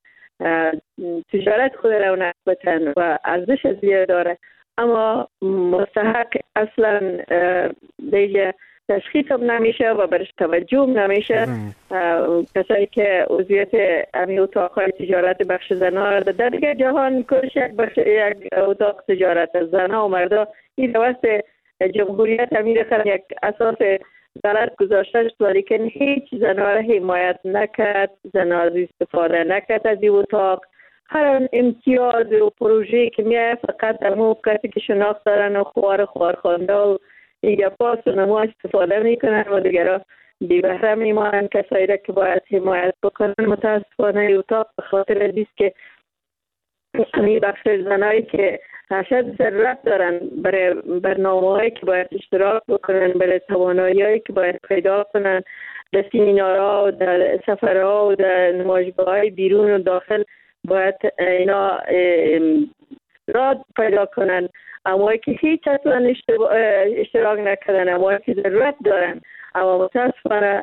تجارت خود رو نکبتن و ارزش زیاد داره، اما مستحق اصلا دیگه تشخیص هم نمیشه و برش توجه هم نمیشه. کسایی که عضویت امی اتاقهای تجارت بخش زنها در دیگه جهان کلش یک بخش یک اتاق تجارت زنها و مردا این دوست جمهوریت امیر خر یک اساس غلط گذاشته شد، ولیکن هیچ زنها را حمایت نکرد، زنها را استفاده نکرد از این اتاق. هر امتیاز و پروژه که میای فقط در مو کسی که شناخت دارن و خوار خوار خانده و دیگه پاس و نمو استفاده میکنن و دیگه را بی بهره میمانن. کسایی را که باید حمایت بکنن متاسفانه اتاق به خاطر دیست که همین بخش زنایی که شاید ضرورت دارن برای برنامه هایی که باید اشتراک بکنن، برای توانایی هایی که باید پیدا کنن در سیمینارها و در سفرها و در نمایشگاه های بیرون و داخل باید اینا راد پیدا کنن، اما که هیچ اصلا اشتراک نکردن، اما که ضرورت دارن اما متاسفانه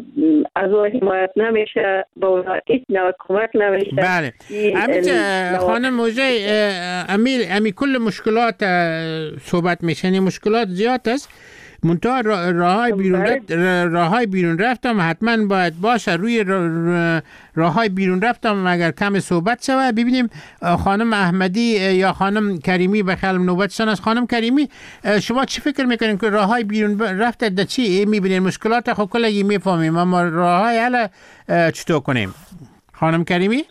از او حمایت نمیشه، با اونا هیچ نوع کمک نمیشه. بله امید خانم موزه امیر امی کل مشکلات صحبت میشنی، مشکلات زیاد است، منتها راههای بیرون رفت راههای بیرون رفتم حتما باید باشه. روی راههای بیرون رفتم اگر کم صحبت شود ببینیم خانم احمدی یا خانم کریمی به خیال نوبتشان است. خانم کریمی شما چی فکر میکنین که راههای بیرون رفت در چی میبینین؟ مشکلات خب کلی میفهمیم اما راههای حل چطور کنیم؟ خانم کریمی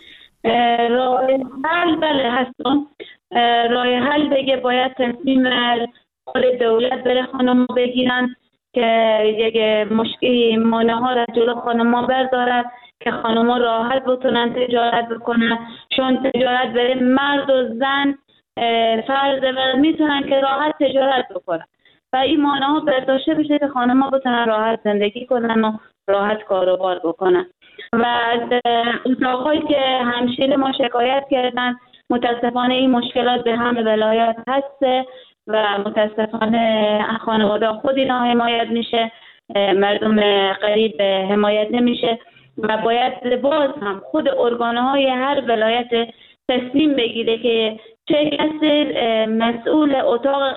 راه حل بله هستم. راه حل دیگه باید تصمیم خود دولت بره خانم بگیرن که یک مشکلی مانع ها را جلو خانم ها بردارد که خانم ها راحت بتونن تجارت بکنن، چون تجارت برای مرد و زن فرض و میتونن که راحت تجارت بکنن و این مانع ها برداشته بشه که خانم ها بتونن راحت زندگی کنن و راحت کاروبار بکنن. و از اتاقهایی که همشیر ما شکایت کردن متاسفانه این مشکلات به همه ولایات هسته و متاسفانه خانواده خود اینا حمایت میشه، مردم غریب حمایت نمیشه و باید باز هم خود ارگانهای هر ولایت تصمیم بگیره که چه کسی مسئول اتاق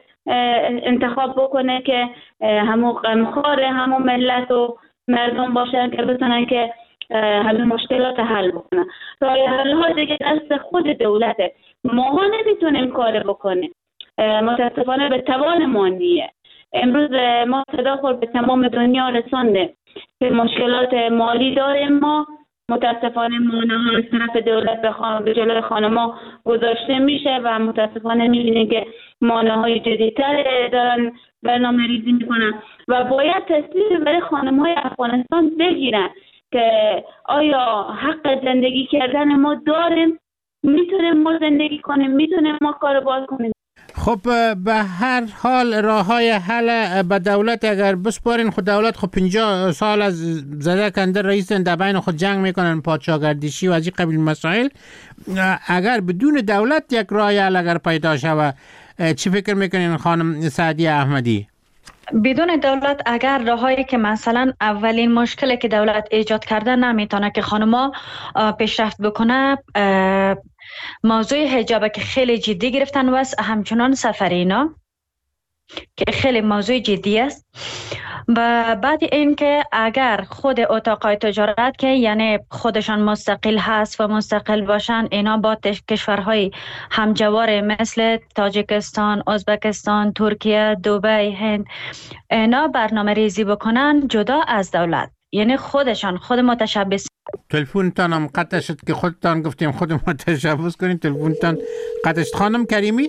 انتخاب بکنه که همون غمخوار همون ملت و مردم باشن که بتونن که همین مشکلات حل بکنن. راه حل ها دیگه دست خود دولته، ما نمیتونیم کار بکنیم، متاسفانه به توان ما نیه. امروز ما صدا خود به تمام دنیا رسانده که مشکلات مالی داریم، ما متاسفانه مانع از طرف دولت به خان... به جلوی خانما گذاشته میشه و متاسفانه میبینیم که مانع های جدیدتر دارن برنامه ریزی میکنن و باید تصمیم برای خانم‌های افغانستان بگیرن که آیا حق زندگی کردن ما داریم، میتونیم ما زندگی کنیم، میتونیم ما کاروبار کنیم. خب به هر حال راه های حل به دولت اگر بسپارین، خود دولت خب پنجاه سال از زده کنده رئیس در بین خود جنگ میکنن، پادشاهگردشی و از این قبیل مسائل. اگر بدون دولت یک راه حل اگر پیدا شود، چی فکر میکنین خانم سعدیه احمدی؟ بدون دولت اگر راهایی که مثلا اولین مشکلی که دولت ایجاد کرده نمیتونه که خانما پیشرفت بکنه، موضوع حجاب که خیلی جدی گرفتن و همچنان سفرینا که خیلی موضوع جدی است. و بعد این که اگر خود اتاقای تجارت که یعنی خودشان مستقل هست و مستقل باشن، اینا با کشورهای همجوار مثل تاجیکستان، ازبکستان، ترکیه، دبی، هند، اینا برنامه ریزی بکنن جدا از دولت، یعنی خودشان خود متشبث. تلفنتان هم قطع شد که خودتان گفتیم خود متشبث کنین، تلفنتان قطع شد. خانم کریمی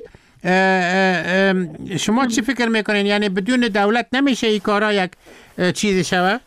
شما چی فکر میکنین؟ یعنی بدون دولت نمیشه این کارا یک چیزی شود؟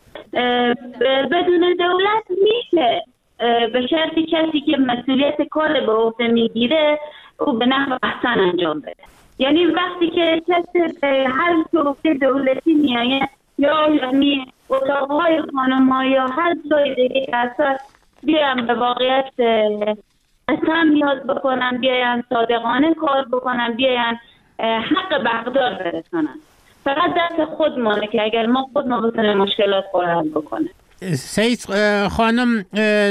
بدون دولت میشه، به شرطی کسی که مسئولیت کار به عهده میگیره او به نحو احسن انجام بده. یعنی وقتی که کسی به هر شغل دولتی میآید یا یعنی اتاقهای خانم‌ها یا هر جای دیگه اساس بیان به واقعیت اصلا نیاز بکنن، بیاین صادقانه کار بکنن، بیاین حق بغداد برسانن. فقط دست خود مانه که اگر ما خود ما بتونیم مشکلات رو حل بکنه. سعید خانم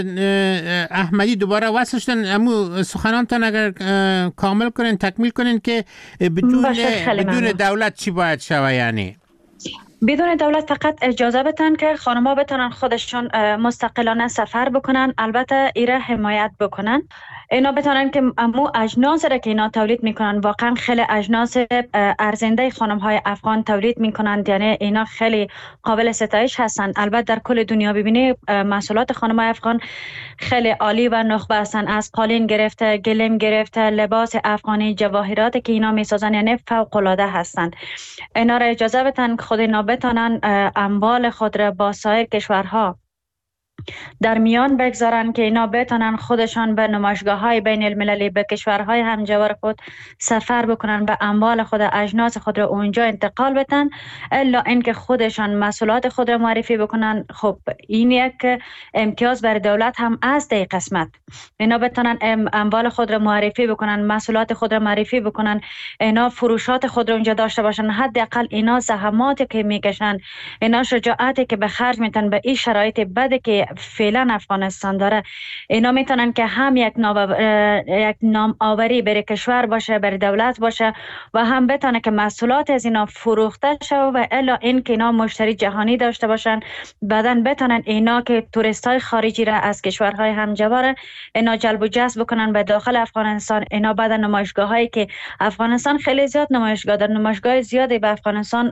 احمدی دوباره وصل شدن، امو سخنانتان اگر کامل کنین تکمیل کنین که بدون بدون دولت چی باید شود؟ یعنی بدون دولت فقط اجازه بدن که خانم‌ها بتونن خودشون مستقلانه سفر بکنن، البته ایره حمایت بکنن. اینا بتونن که امو اجناس را که اینا تولید میکنن، واقعا خیلی اجناس ارزنده خانم‌های افغان تولید میکنن، یعنی اینا خیلی قابل ستایش هستن. البته در کل دنیا ببینی محصولات خانم‌های افغان خیلی عالی و نخبه هستن، از قالین گرفته، گلیم گرفته، لباس افغانی، جواهرات که اینا میسازن یعنی فوق العاده هستن. اینا را اجازه بدن که خود اینا بتونن اموال خود را با سایر کشورها در میان بگذارن که اینا بتونن خودشان به نمایشگاه‌های بین المللی به کشورهای همجوار خود سفر بکنن، به اموال خود اجناس خود را اونجا انتقال بدن، الا اینکه خودشان مسئولات خود را معرفی بکنن. خب این یک امتیاز برای دولت هم از دی قسمت، اینا بتونن اموال خود را معرفی بکنن، مسئولات خود را معرفی بکنن، اینا فروشات خود را اونجا داشته باشن. حداقل اینا زحماتی که میکشن، اینا شجاعتی که به خرج میتن به این شرایط بده که فعلا افغانستان داره، اینا میتونن که هم یک نام یک نام آوری برای کشور باشه، برای دولت باشه و هم بتونه که محصولات از اینا فروخته شه و الا این که اینا مشتری جهانی داشته باشن. بعدن بتونن اینا که توریستای خارجی را از کشورهای همجوار اینا جلب و جذب بکنن به داخل افغانستان. اینا بعد نمایشگاه هایی که افغانستان خیلی زیاد نمایشگاه داره، نمایشگاه زیادی به افغانستان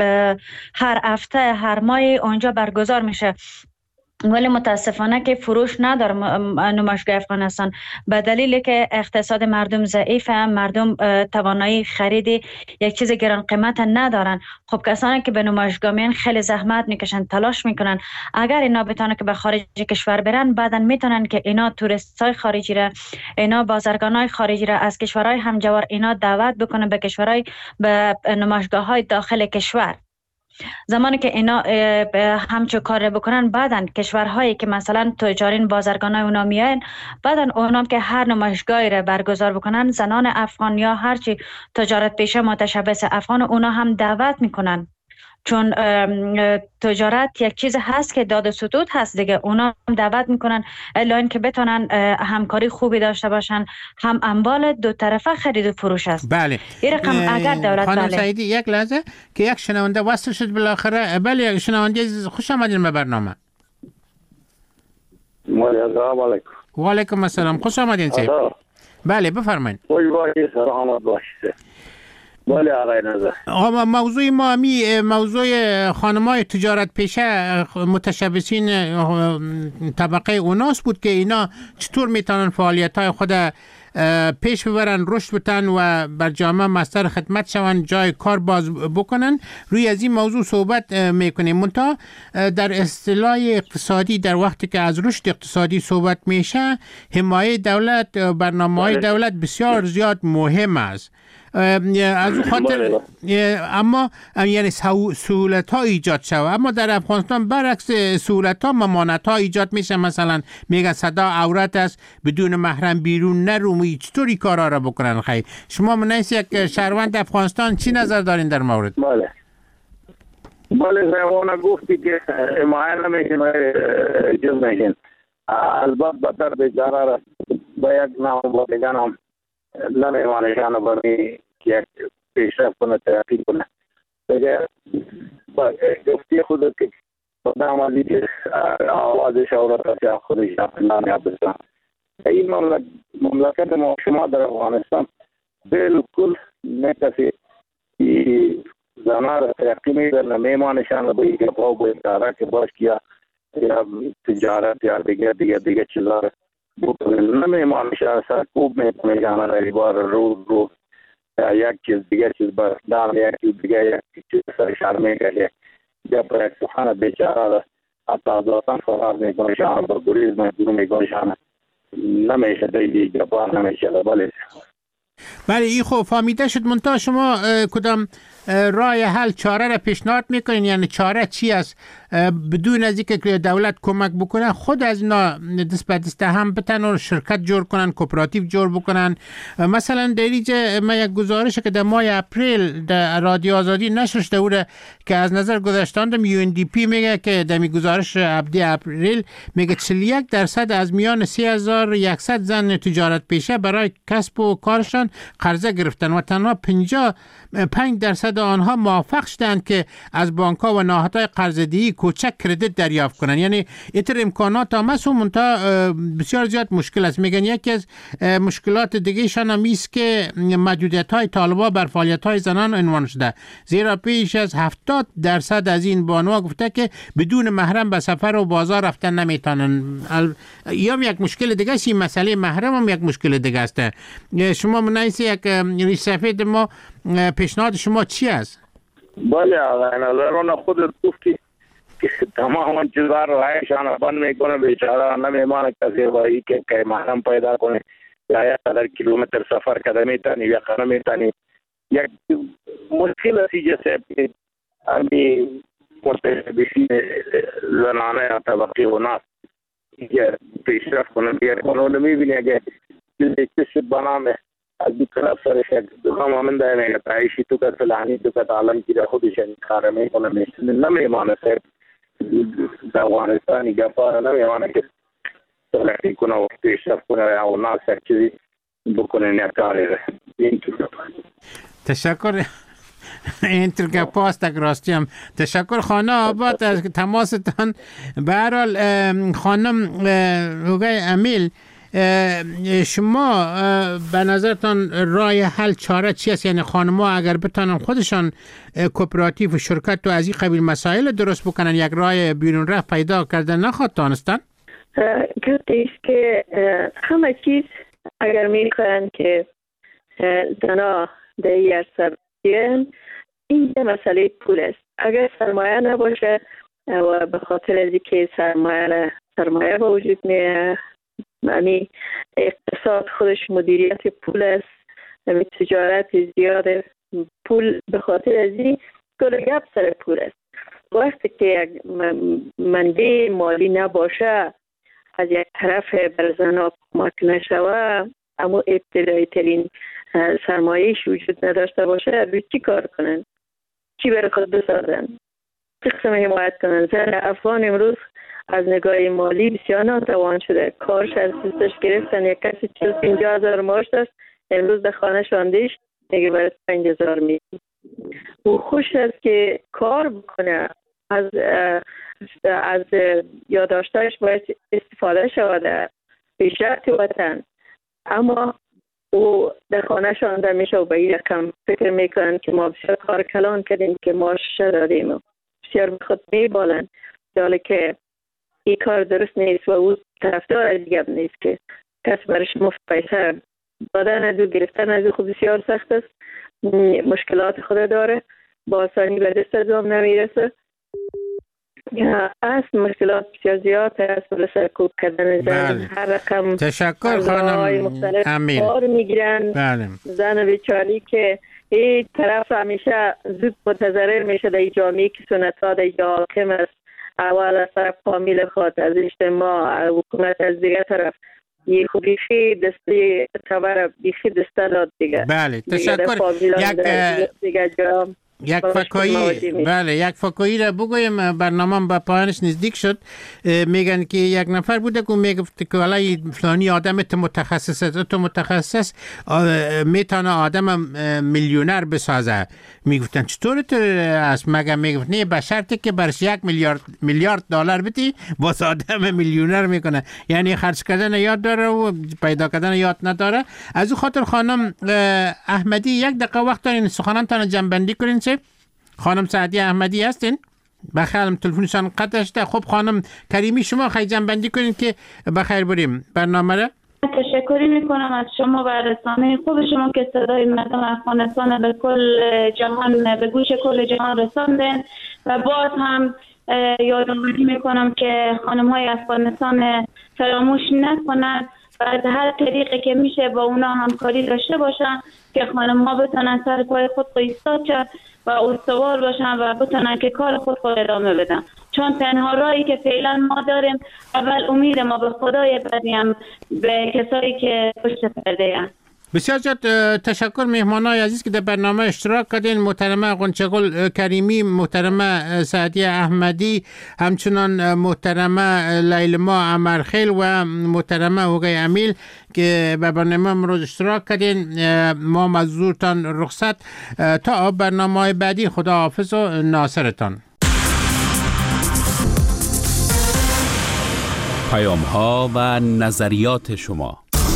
هر هفته هر ماه اونجا برگزار میشه، ولی متاسفانه که فروش نداره نمایشگاه افغانستان به دلیلی که اقتصاد مردم ضعیفه، مردم توانایی خرید یک چیز گران قیمت ندارن. خب کسانی که به نمایشگاه میان خیلی زحمت میکشن، تلاش میکنن. اگر اینا بتونن که به خارج کشور برن، بعدن میتونن که اینا توریستای خارجی را، اینا بازرگانای خارجی را از کشورهای همجوار اینا دعوت بکنن به کشورهای به نمایشگاه های داخل کشور. زمانی که اینا همچو کار بکنن، بعدن کشورهایی که مثلا تجارین بازرگانای اونا میاین، بعدن اونا که هر نمایشگاهی را برگزار بکنن، زنان افغان یا هرچی تجارت پیشه متشبث افغان اونا هم دعوت میکنن، چون تجارت یک چیز هست که داد و ستود هست دیگه. اونا هم دعوت میکنن الا این که بتونن همکاری خوبی داشته باشن، هم اموال دو طرفه خرید و فروش است. بله این رقم اگر دولت خانم بله. سعیدی یک لحظه که یک شنونده وصل شد بالاخره. بله یک شنونده، خوش آمدین به برنامه. السلام علیکم. و علیکم السلام، خوش آمدین سید. بله بفرمایید. خوش باشید، سلامت باشید. بله آقای نظر. آقا موضوع ما می موضوع خانمای تجارت پیشه متشبثین طبقه اوناس بود که اینا چطور میتونن فعالیت‌های خود پیش ببرن، رشد بتن و بر جامعه مستر خدمت شون، جای کار باز بکنن. روی از این موضوع صحبت میکنیم. منتها در اصطلاح اقتصادی در وقتی که از رشد اقتصادی صحبت میشه، حمایت دولت، برنامه‌های دولت بسیار زیاد مهم است. از اون خاطر اما یعنی سهولت ها ایجاد شود. اما در افغانستان برعکس سهولت ها ممانعت ها ایجاد میشه. مثلا میگه صدا عورت است، بدون محرم بیرون نرومی. چطوری کارا را بکنن؟ خیلی شما منیس یک شهروند افغانستان چی نظر دارین در مورد؟ بله بله زمانه گفتی که حمایه نمیشن جز میشن. البته بدر بیچاره را با یک نام با دیگر نام نمیمانشان برمی که پیشرفت کنه، ترقی کنه. دیگه با گفتی خود که بدم آلی که آوازش عورت را خودش نمی بسن. این مملکت ما شما در افغانستان بالکل نه کسی زنها را ترقی میدن، نمیمانشان را با یک پاو با اداره که باش کیا یا تجارت یا دیگه دیگه دیگه چیزا را بکنن. نمیمانشان سرکوب میکنه جانا را ایبار روز روز یک چیز دیگه چیز با دام یک چیز دیگه یک چیز سر شرمه گله یا پر یک سخانه بیچاره را حتی ذاتاً فرار میکنه شان با گریز میکنه میکنه شان نمیشه دیگه جبار نمیشه. بله بله این خوب فهمیده شد. منتها شما کدام راه حل چاره را پیشنهاد میکنین؟ یعنی چاره چی است بدون از اینکه دولت کمک بکنه خود از اینا دست به دست هم بتن و شرکت جور کنن، کوپراتیو جور بکنن؟ مثلا در اینجا من یک گزارش که در ماه اپریل در رادیو آزادی نشر شده بود که از نظر گذاشتاندم یو ان دی پی میگه که در می گزارش ابدی اپریل میگه چهل و یک درصد از میان سه هزار و صد زن تجارت پیشه برای کسب و کارشان قرضه گرفتن و تنها پنجاه و پنج درصد آنها موفق شدند که از بانک‌ها و نهادهای قرضه‌دهی کوچک کردیت دریافت کنند. یعنی اینطور امکانات هم هست و منتها بسیار زیاد مشکل است. میگن یکی از مشکلات دیگه شان هم است که محدودیت‌های طالبان بر فعالیت‌های زنان عنوان شده، زیرا پیش از هفتاد درصد از این بانوها گفته که بدون محرم به سفر و بازار رفتن نمیتونن. یا یک مشکل دیگه است، این مسئله محرم هم یک مشکل دیگه است. شما منیس یک ریش سفید ما پیشنهاد شما چی است؟ بله آقا نظران خودت گفتی که تمام چیزها رو هایشان بند میکنه، بیچاره نمیمانه کسی بایی که که محرم پیدا کنه یا یک قدر کیلومتر سفر کده میتانی یا قدر میتانی. یک مشکل است جسه همی متبشین زنانه طبقی و ناس که پیشرفت کنه بیر کنه نمیبینی اگه چیزی چیزی بنامه از دو طرف سرش یک دکام آمن داره نگه تعیشی تو که فلانی تو که تعلم که خودش کاره میکنه میشن نمیمانه سر در افغانستانی گفاره نمیمانه که تلقی کنه و پیشرفت کنه یا ناس یک چیزی بکنه نکاری ره. این تو تشکر. این ترکه پاست تک راستی هم تشکر خانه آباد از تماستان. به هر حال خانم هوگای امیل شما به نظرتان راه حل چاره چی است؟ یعنی خانم‌ها اگر بتانن خودشان کوپراتیو و شرکت و از این قبیل مسائل درست بکنن یک راه بیرون رفت پیدا کردن نخواد تانستن؟ گفتیست که همه چیز اگر میخواین که زنا در این عرصه بیان این مسئله پول است. اگر سرمایه نباشه و به خاطر از اینکه سرمایه سرمایه با وجود میاد، یعنی اقتصاد خودش مدیریت پول است، یعنی تجارت زیاد پول به خاطر از این کل گپ سر پول است. وقتی که یک منبع مالی نباشه از یک طرف بر زنها کمک نشوه، اما ابتدایی ترین سرمایه‌اش وجود نداشته باشه، به چی کار کنن؟ چی برای خود بسازن؟ چه قسم حمایت کنن؟ زن افغان امروز از نگاه مالی بسیار ناتوان شده. کارش از دستش گرفتن. یک کسی چهل پنجاه هزار معاش داشت، امروز در خانه شاندیش دیگه برای پنج هزار میدی. او خوش است که کار بکنه، از از یادداشتاش باید استفاده شود پیشرفت وطن، اما او در خانه شانده میشه و به این رقم فکر میکنن که ما بسیار کار کلان کردیم که معاش دادیم و بسیار به خود میبالن، حالی که این کار درست نیست و او طرفدار از دیگه نیست که کس برش مفت پیسه دادن از او گرفتن از او خود بسیار سخت است. مشکلات خود داره، با آسانی به دست از هم نمیرسه. از مشکلات بسیار زیاد است برای سرکوب کردن زن. هر رقم تشکر خانم امیر کار میگیرن. بله. زن بیچاری که این طرف همیشه زود متضرر میشه در جامعه که سنت ها در حاکم است. اول از طرف فامیل خود، از اجتماع، حکومت، از دیگر طرف یه بیخی دستی تبر بیخی دسته داد دیگه. بله تشکر. یک دیگه جام یک فکایی بله یک فکایی را بگویم، برنامه به پایانش نزدیک شد. میگن که یک نفر بوده که میگفت که حالا فلانی آدم تو متخصص است، تو متخصص میتونه آدم میلیونر بسازه. میگفتن چطور تو است؟ مگه میگفت نه، به شرطی که برش یک میلیارد میلیارد دلار بدی واسه آدم میلیونر میکنه. یعنی خرج کردن یاد داره و پیدا کردن یاد نداره. از او خاطر خانم احمدی یک دقیقه وقت دارین سخنانتان جمع بندی کنین. خانم سعدی احمدی هستین؟ بخیر تلفنشان قطع شده. خب خانم کریمی شما خیلی جمع بندی کنین که بخیر بریم برنامه را. تشکری میکنم از شما و رسانه خوب شما که صدای مردم افغانستان به کل جهان، به گوش کل جهان رساندن. و باز هم یادآوری میکنم که خانم های افغانستان فراموش نکنند و از هر طریقی که میشه با اونا همکاری داشته باشن که خانم ها بتونن سر پای خود ایستاد شد و استوار باشن و بتونن که کار خود خود ادامه بدن. چون تنها راهی که فعلا ما داریم اول امید ما به خدای، بعدی هم به کسایی که پشت پرده هستند. بسیار زیاد تشکر مهمانای عزیز که در برنامه اشتراک کردین. محترمه غنچه‌گل کریمی، محترمه سعدی احمدی، همچنان محترمه لیلما امرخیل و محترمه هوگی امیل که به برنامه امروز اشتراک کردین. ما مزورتان رخصت تا برنامه بعدی. خدا حافظ و ناصرتان. پیام ها و نظریات شما.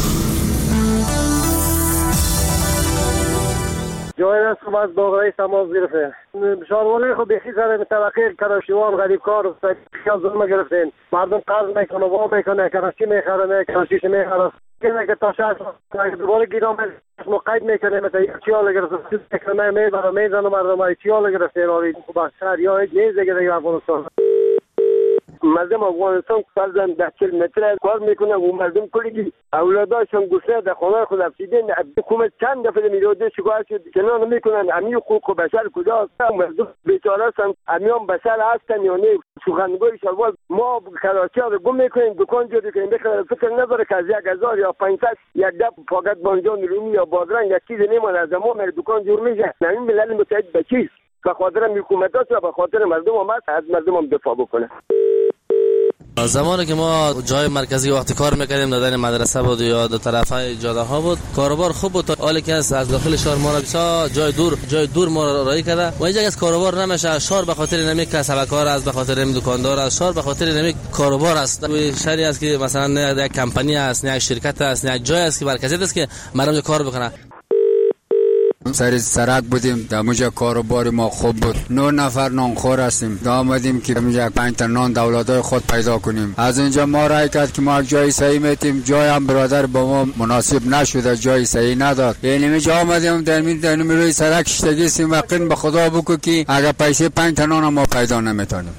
جای رسم از باقرای سماز گرفته شاروانه خب بیخی سر طبقه کراشیوان غریبکار و خیال ظلم گرفتین. مردم قرض میکنه وا میکنه، کراشی میخرنه، کراشیش میخره کنه که تا شهر دوباره گیرام اسمو قید میکنه. مثلا یک چیال گرفته میکنه میبره میزنه مردم های چیال گرفته راری خوب اکثر یا هیچ نیز دیگه دیگه افغانستان. مردم افغانستان فرزن ده چل متر کار میکنه و مردم کلی اولاداشون گسله در خانه خود افسیدین. حکومت چند دفعه میراده شکایت شد کنار میکنن. امی حقوق بشر کجاست؟ مردم بیچاره هستن، امیان بشر هستن یا نه؟ سخنگوی شلوار ما کراچی ها رو گم میکنیم، دکان جوری کنیم، بخیر فکر نداره که از یک هزار یا پانصد یک دب فقط بانجان رومی یا بادرنگ یک چیز نمیمونه از ما میره دکان جور میشه. نمی ملل متحد به چیست؟ به خاطر حکومت هست یا به خاطر مردم هم هست؟ از مردم هم دفاع بکنه. زمانی که ما جای مرکزی وقتی کار میکردیم دادن مدرسه بود یا دو طرفای جاده ها بود، کاروبار خوب بود. حالی که از داخل شهر ما را جای دور جای دور ما را رای کرده و اینجا از کاروبار نمیشه. شهر به خاطر نمی کسبکار است، به خاطر نمی دکاندار است، شهر به خاطر نمی کاروبار است. شهری است که مثلا یک کمپانی است، یک شرکت است، یک جای است که مرکزیت است که مردم کار بکنه. سر سرک بودیم، در اونجا کاروبار ما خوب بود. نه نفر نانخور هستیم. دا آمدیم که اونجا پنج تا نان دولتای خود پیدا کنیم. از اینجا ما رای کرد که ما جای صحیح میتیم، جای هم برادر با ما مناسب نشده، جای صحیح نداد. یعنی اینجا آمدیم در می در می روی سرک شتگی سیم وقین به خدا بگو که اگر پیسه پنج تا نان ما پیدا نمیتونیم.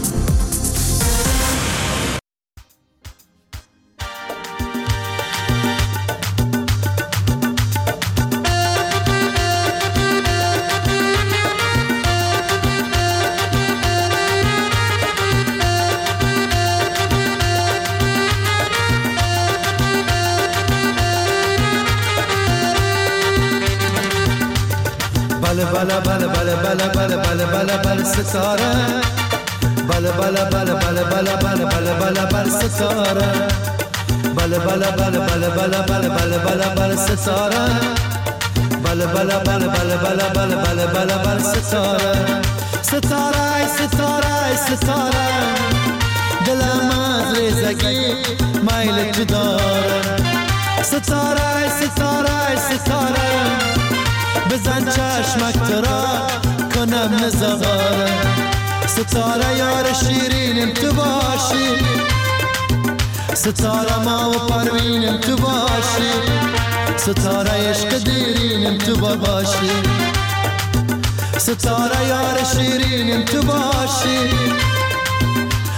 بله بله بله بله بله بله بله بله ستاره بله بله بله بله بله بله بله بله بله ستاره بله بله بله بله بله بله بله بله بله ستاره بله بله بله بله بله بله بله بله بله ستاره ستاره ستاره ستاره دلم از ریزگی مایل تو داره ستاره ستاره ستاره بزن چشمک ترا کنم نزغاره ستاره یار شیرینم تو باشی ستاره ما و پروینم تو باشی ستاره عشق دیرینم تو باشی ستاره یار شیرینم تو باشی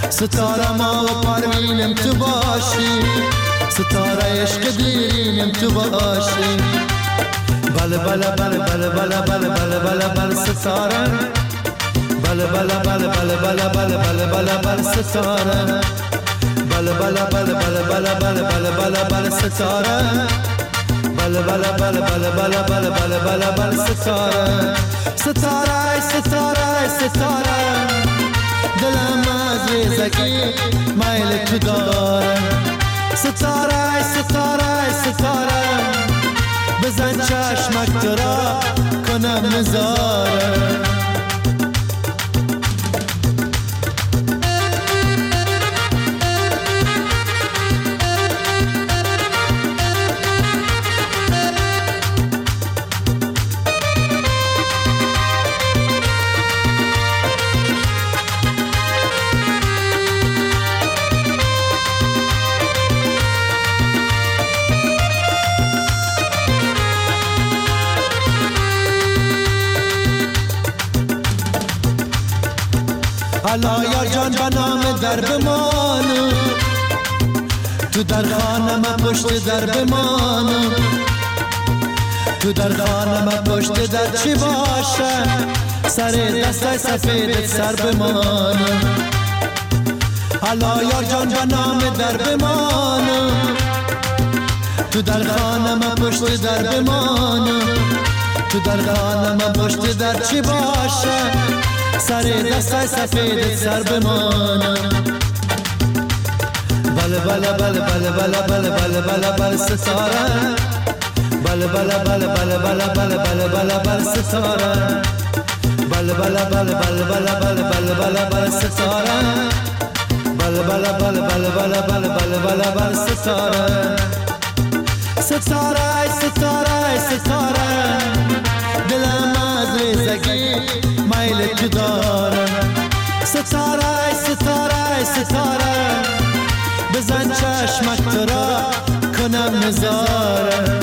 ستاره ما و پروینم تو باشی، ستاره عشق دیرینم تو باشی. بله بله بله بله بله بله بله بله بله ستاره، بله بله بله بله بله بله بله بله بله ستاره، بله بله بله بله بله بله بله بله بله ستاره، بله بله بله بله بله بله بله بله بله ستاره. ستاره ستاره ستاره دلم از ریزگی میل تو داره. ستاره ستاره ستاره بزن چشمک تو را کنم نظاره. حالا یا جان به نام در بمانو، تو در خانه من پشت در بمانو، تو در خانه من پشت در چی باشه، سر دستای سفیدت سر بمانو. حالا یا جان به نام در بمانو، تو در خانه من پشت در بمانو، تو در خانه من پشت در چی باشه، سر دستای سفیدت سر بمانم. بله بله بله بله بله بله بله بله بله ستاره، بله بله بله بله بله بله بله بله بله ستاره، بله بله بله بله بله بله بله بله بله ستاره، بله بله بله بله بله بله بله بله بله ستاره. ستاره ستاره ستاره دلم از ریزگی میل تو داره. ستاره ستاره ستاره بزن چشمک تو را کنم نظاره.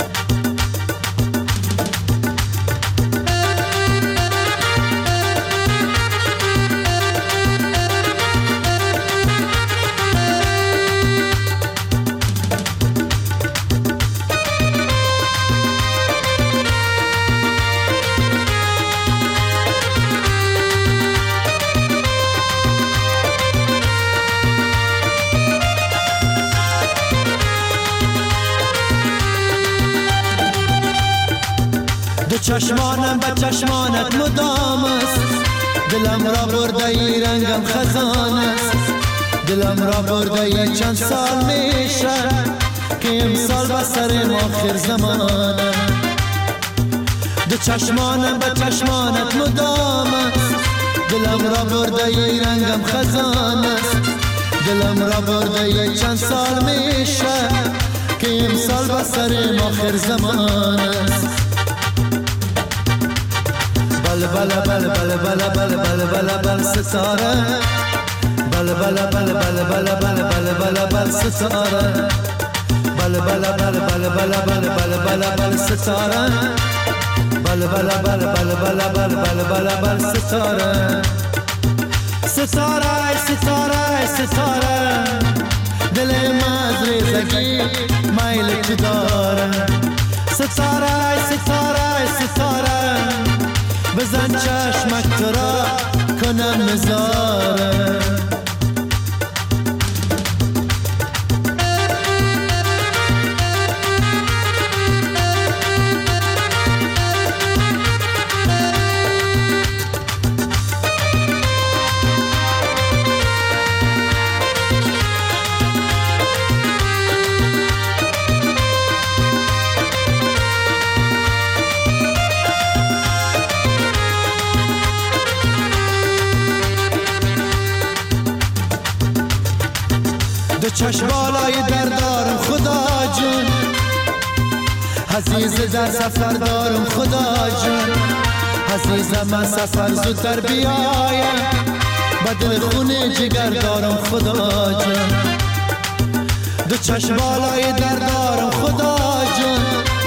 چشمانم به چشمانت مدام است، دلم را برده ای رنگم خزان است، دلم را برده ای چند سال میشه که امسال به سر ما خیر زمانه. دو چشمانم به چشمانت مدام است، دلم را برده ای رنگم خزان است، دلم را برده ای چند سال میشه که امسال به سر ما خیر زمانه است. بله بله بله بله بله بله بله بله بله ستاره، بله بله بله بله بله بله بله بله بله ستاره، بله بله بله بله بله بله بله بله بله ستاره، بله بله بله بله بله بله بله بله بله ستاره. ستاره ستاره ستاره دلم از ریزگی میل تو داره. ستاره ستاره ستاره بزن چشمک تو را کنم نظاره. دو چشم بالای در دارم خدا جون، عزیز در سفر دارم خدا جون، عزیزم من سفر زودتر بیایم، بدل خونه جگر دارم خدا جون. دو چشم بالای در دارم خدا جون،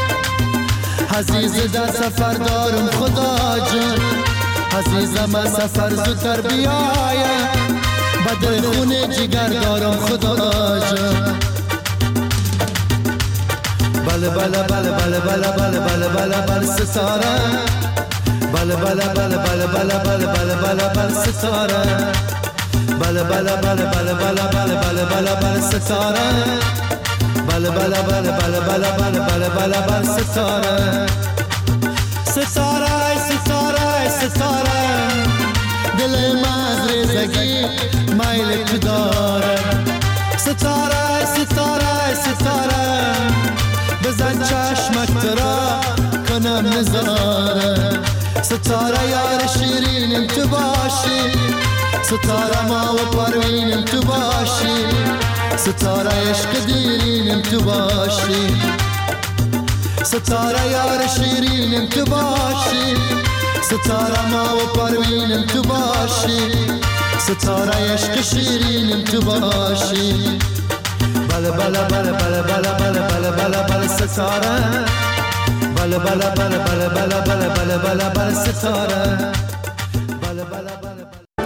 عزیز در سفر دارم خدا جون، عزیزم من سفر زودتر بیایم، بدل خونه جگر دارم خدا جان. بله بله بله بله بله بله بله بله بله ستاره بله بله بله بله بله بله بله بله بله ستاره بله بله بله بله بله بله بله بله بله ستاره بله بله بله بله بله بله بله بله بله ستاره ستاره ستاره ستاره دل من از ریزگی میل تو داره ستاره ستاره ستاره بزن چشمک ترا کنم نظاره ستاره یار شیرینم تو باشی ستاره ما و پروینم تو باشی ستاره عشق دیرینم تو باشی ستاره یار شیرینم تو باشی ستاره ما و پروینم تو باشی ستاره عشق شیرینم تو باشی بله بله بله بله بله بله بله بله بله ستاره بله بله بله بله بله بله بله بله بله ستاره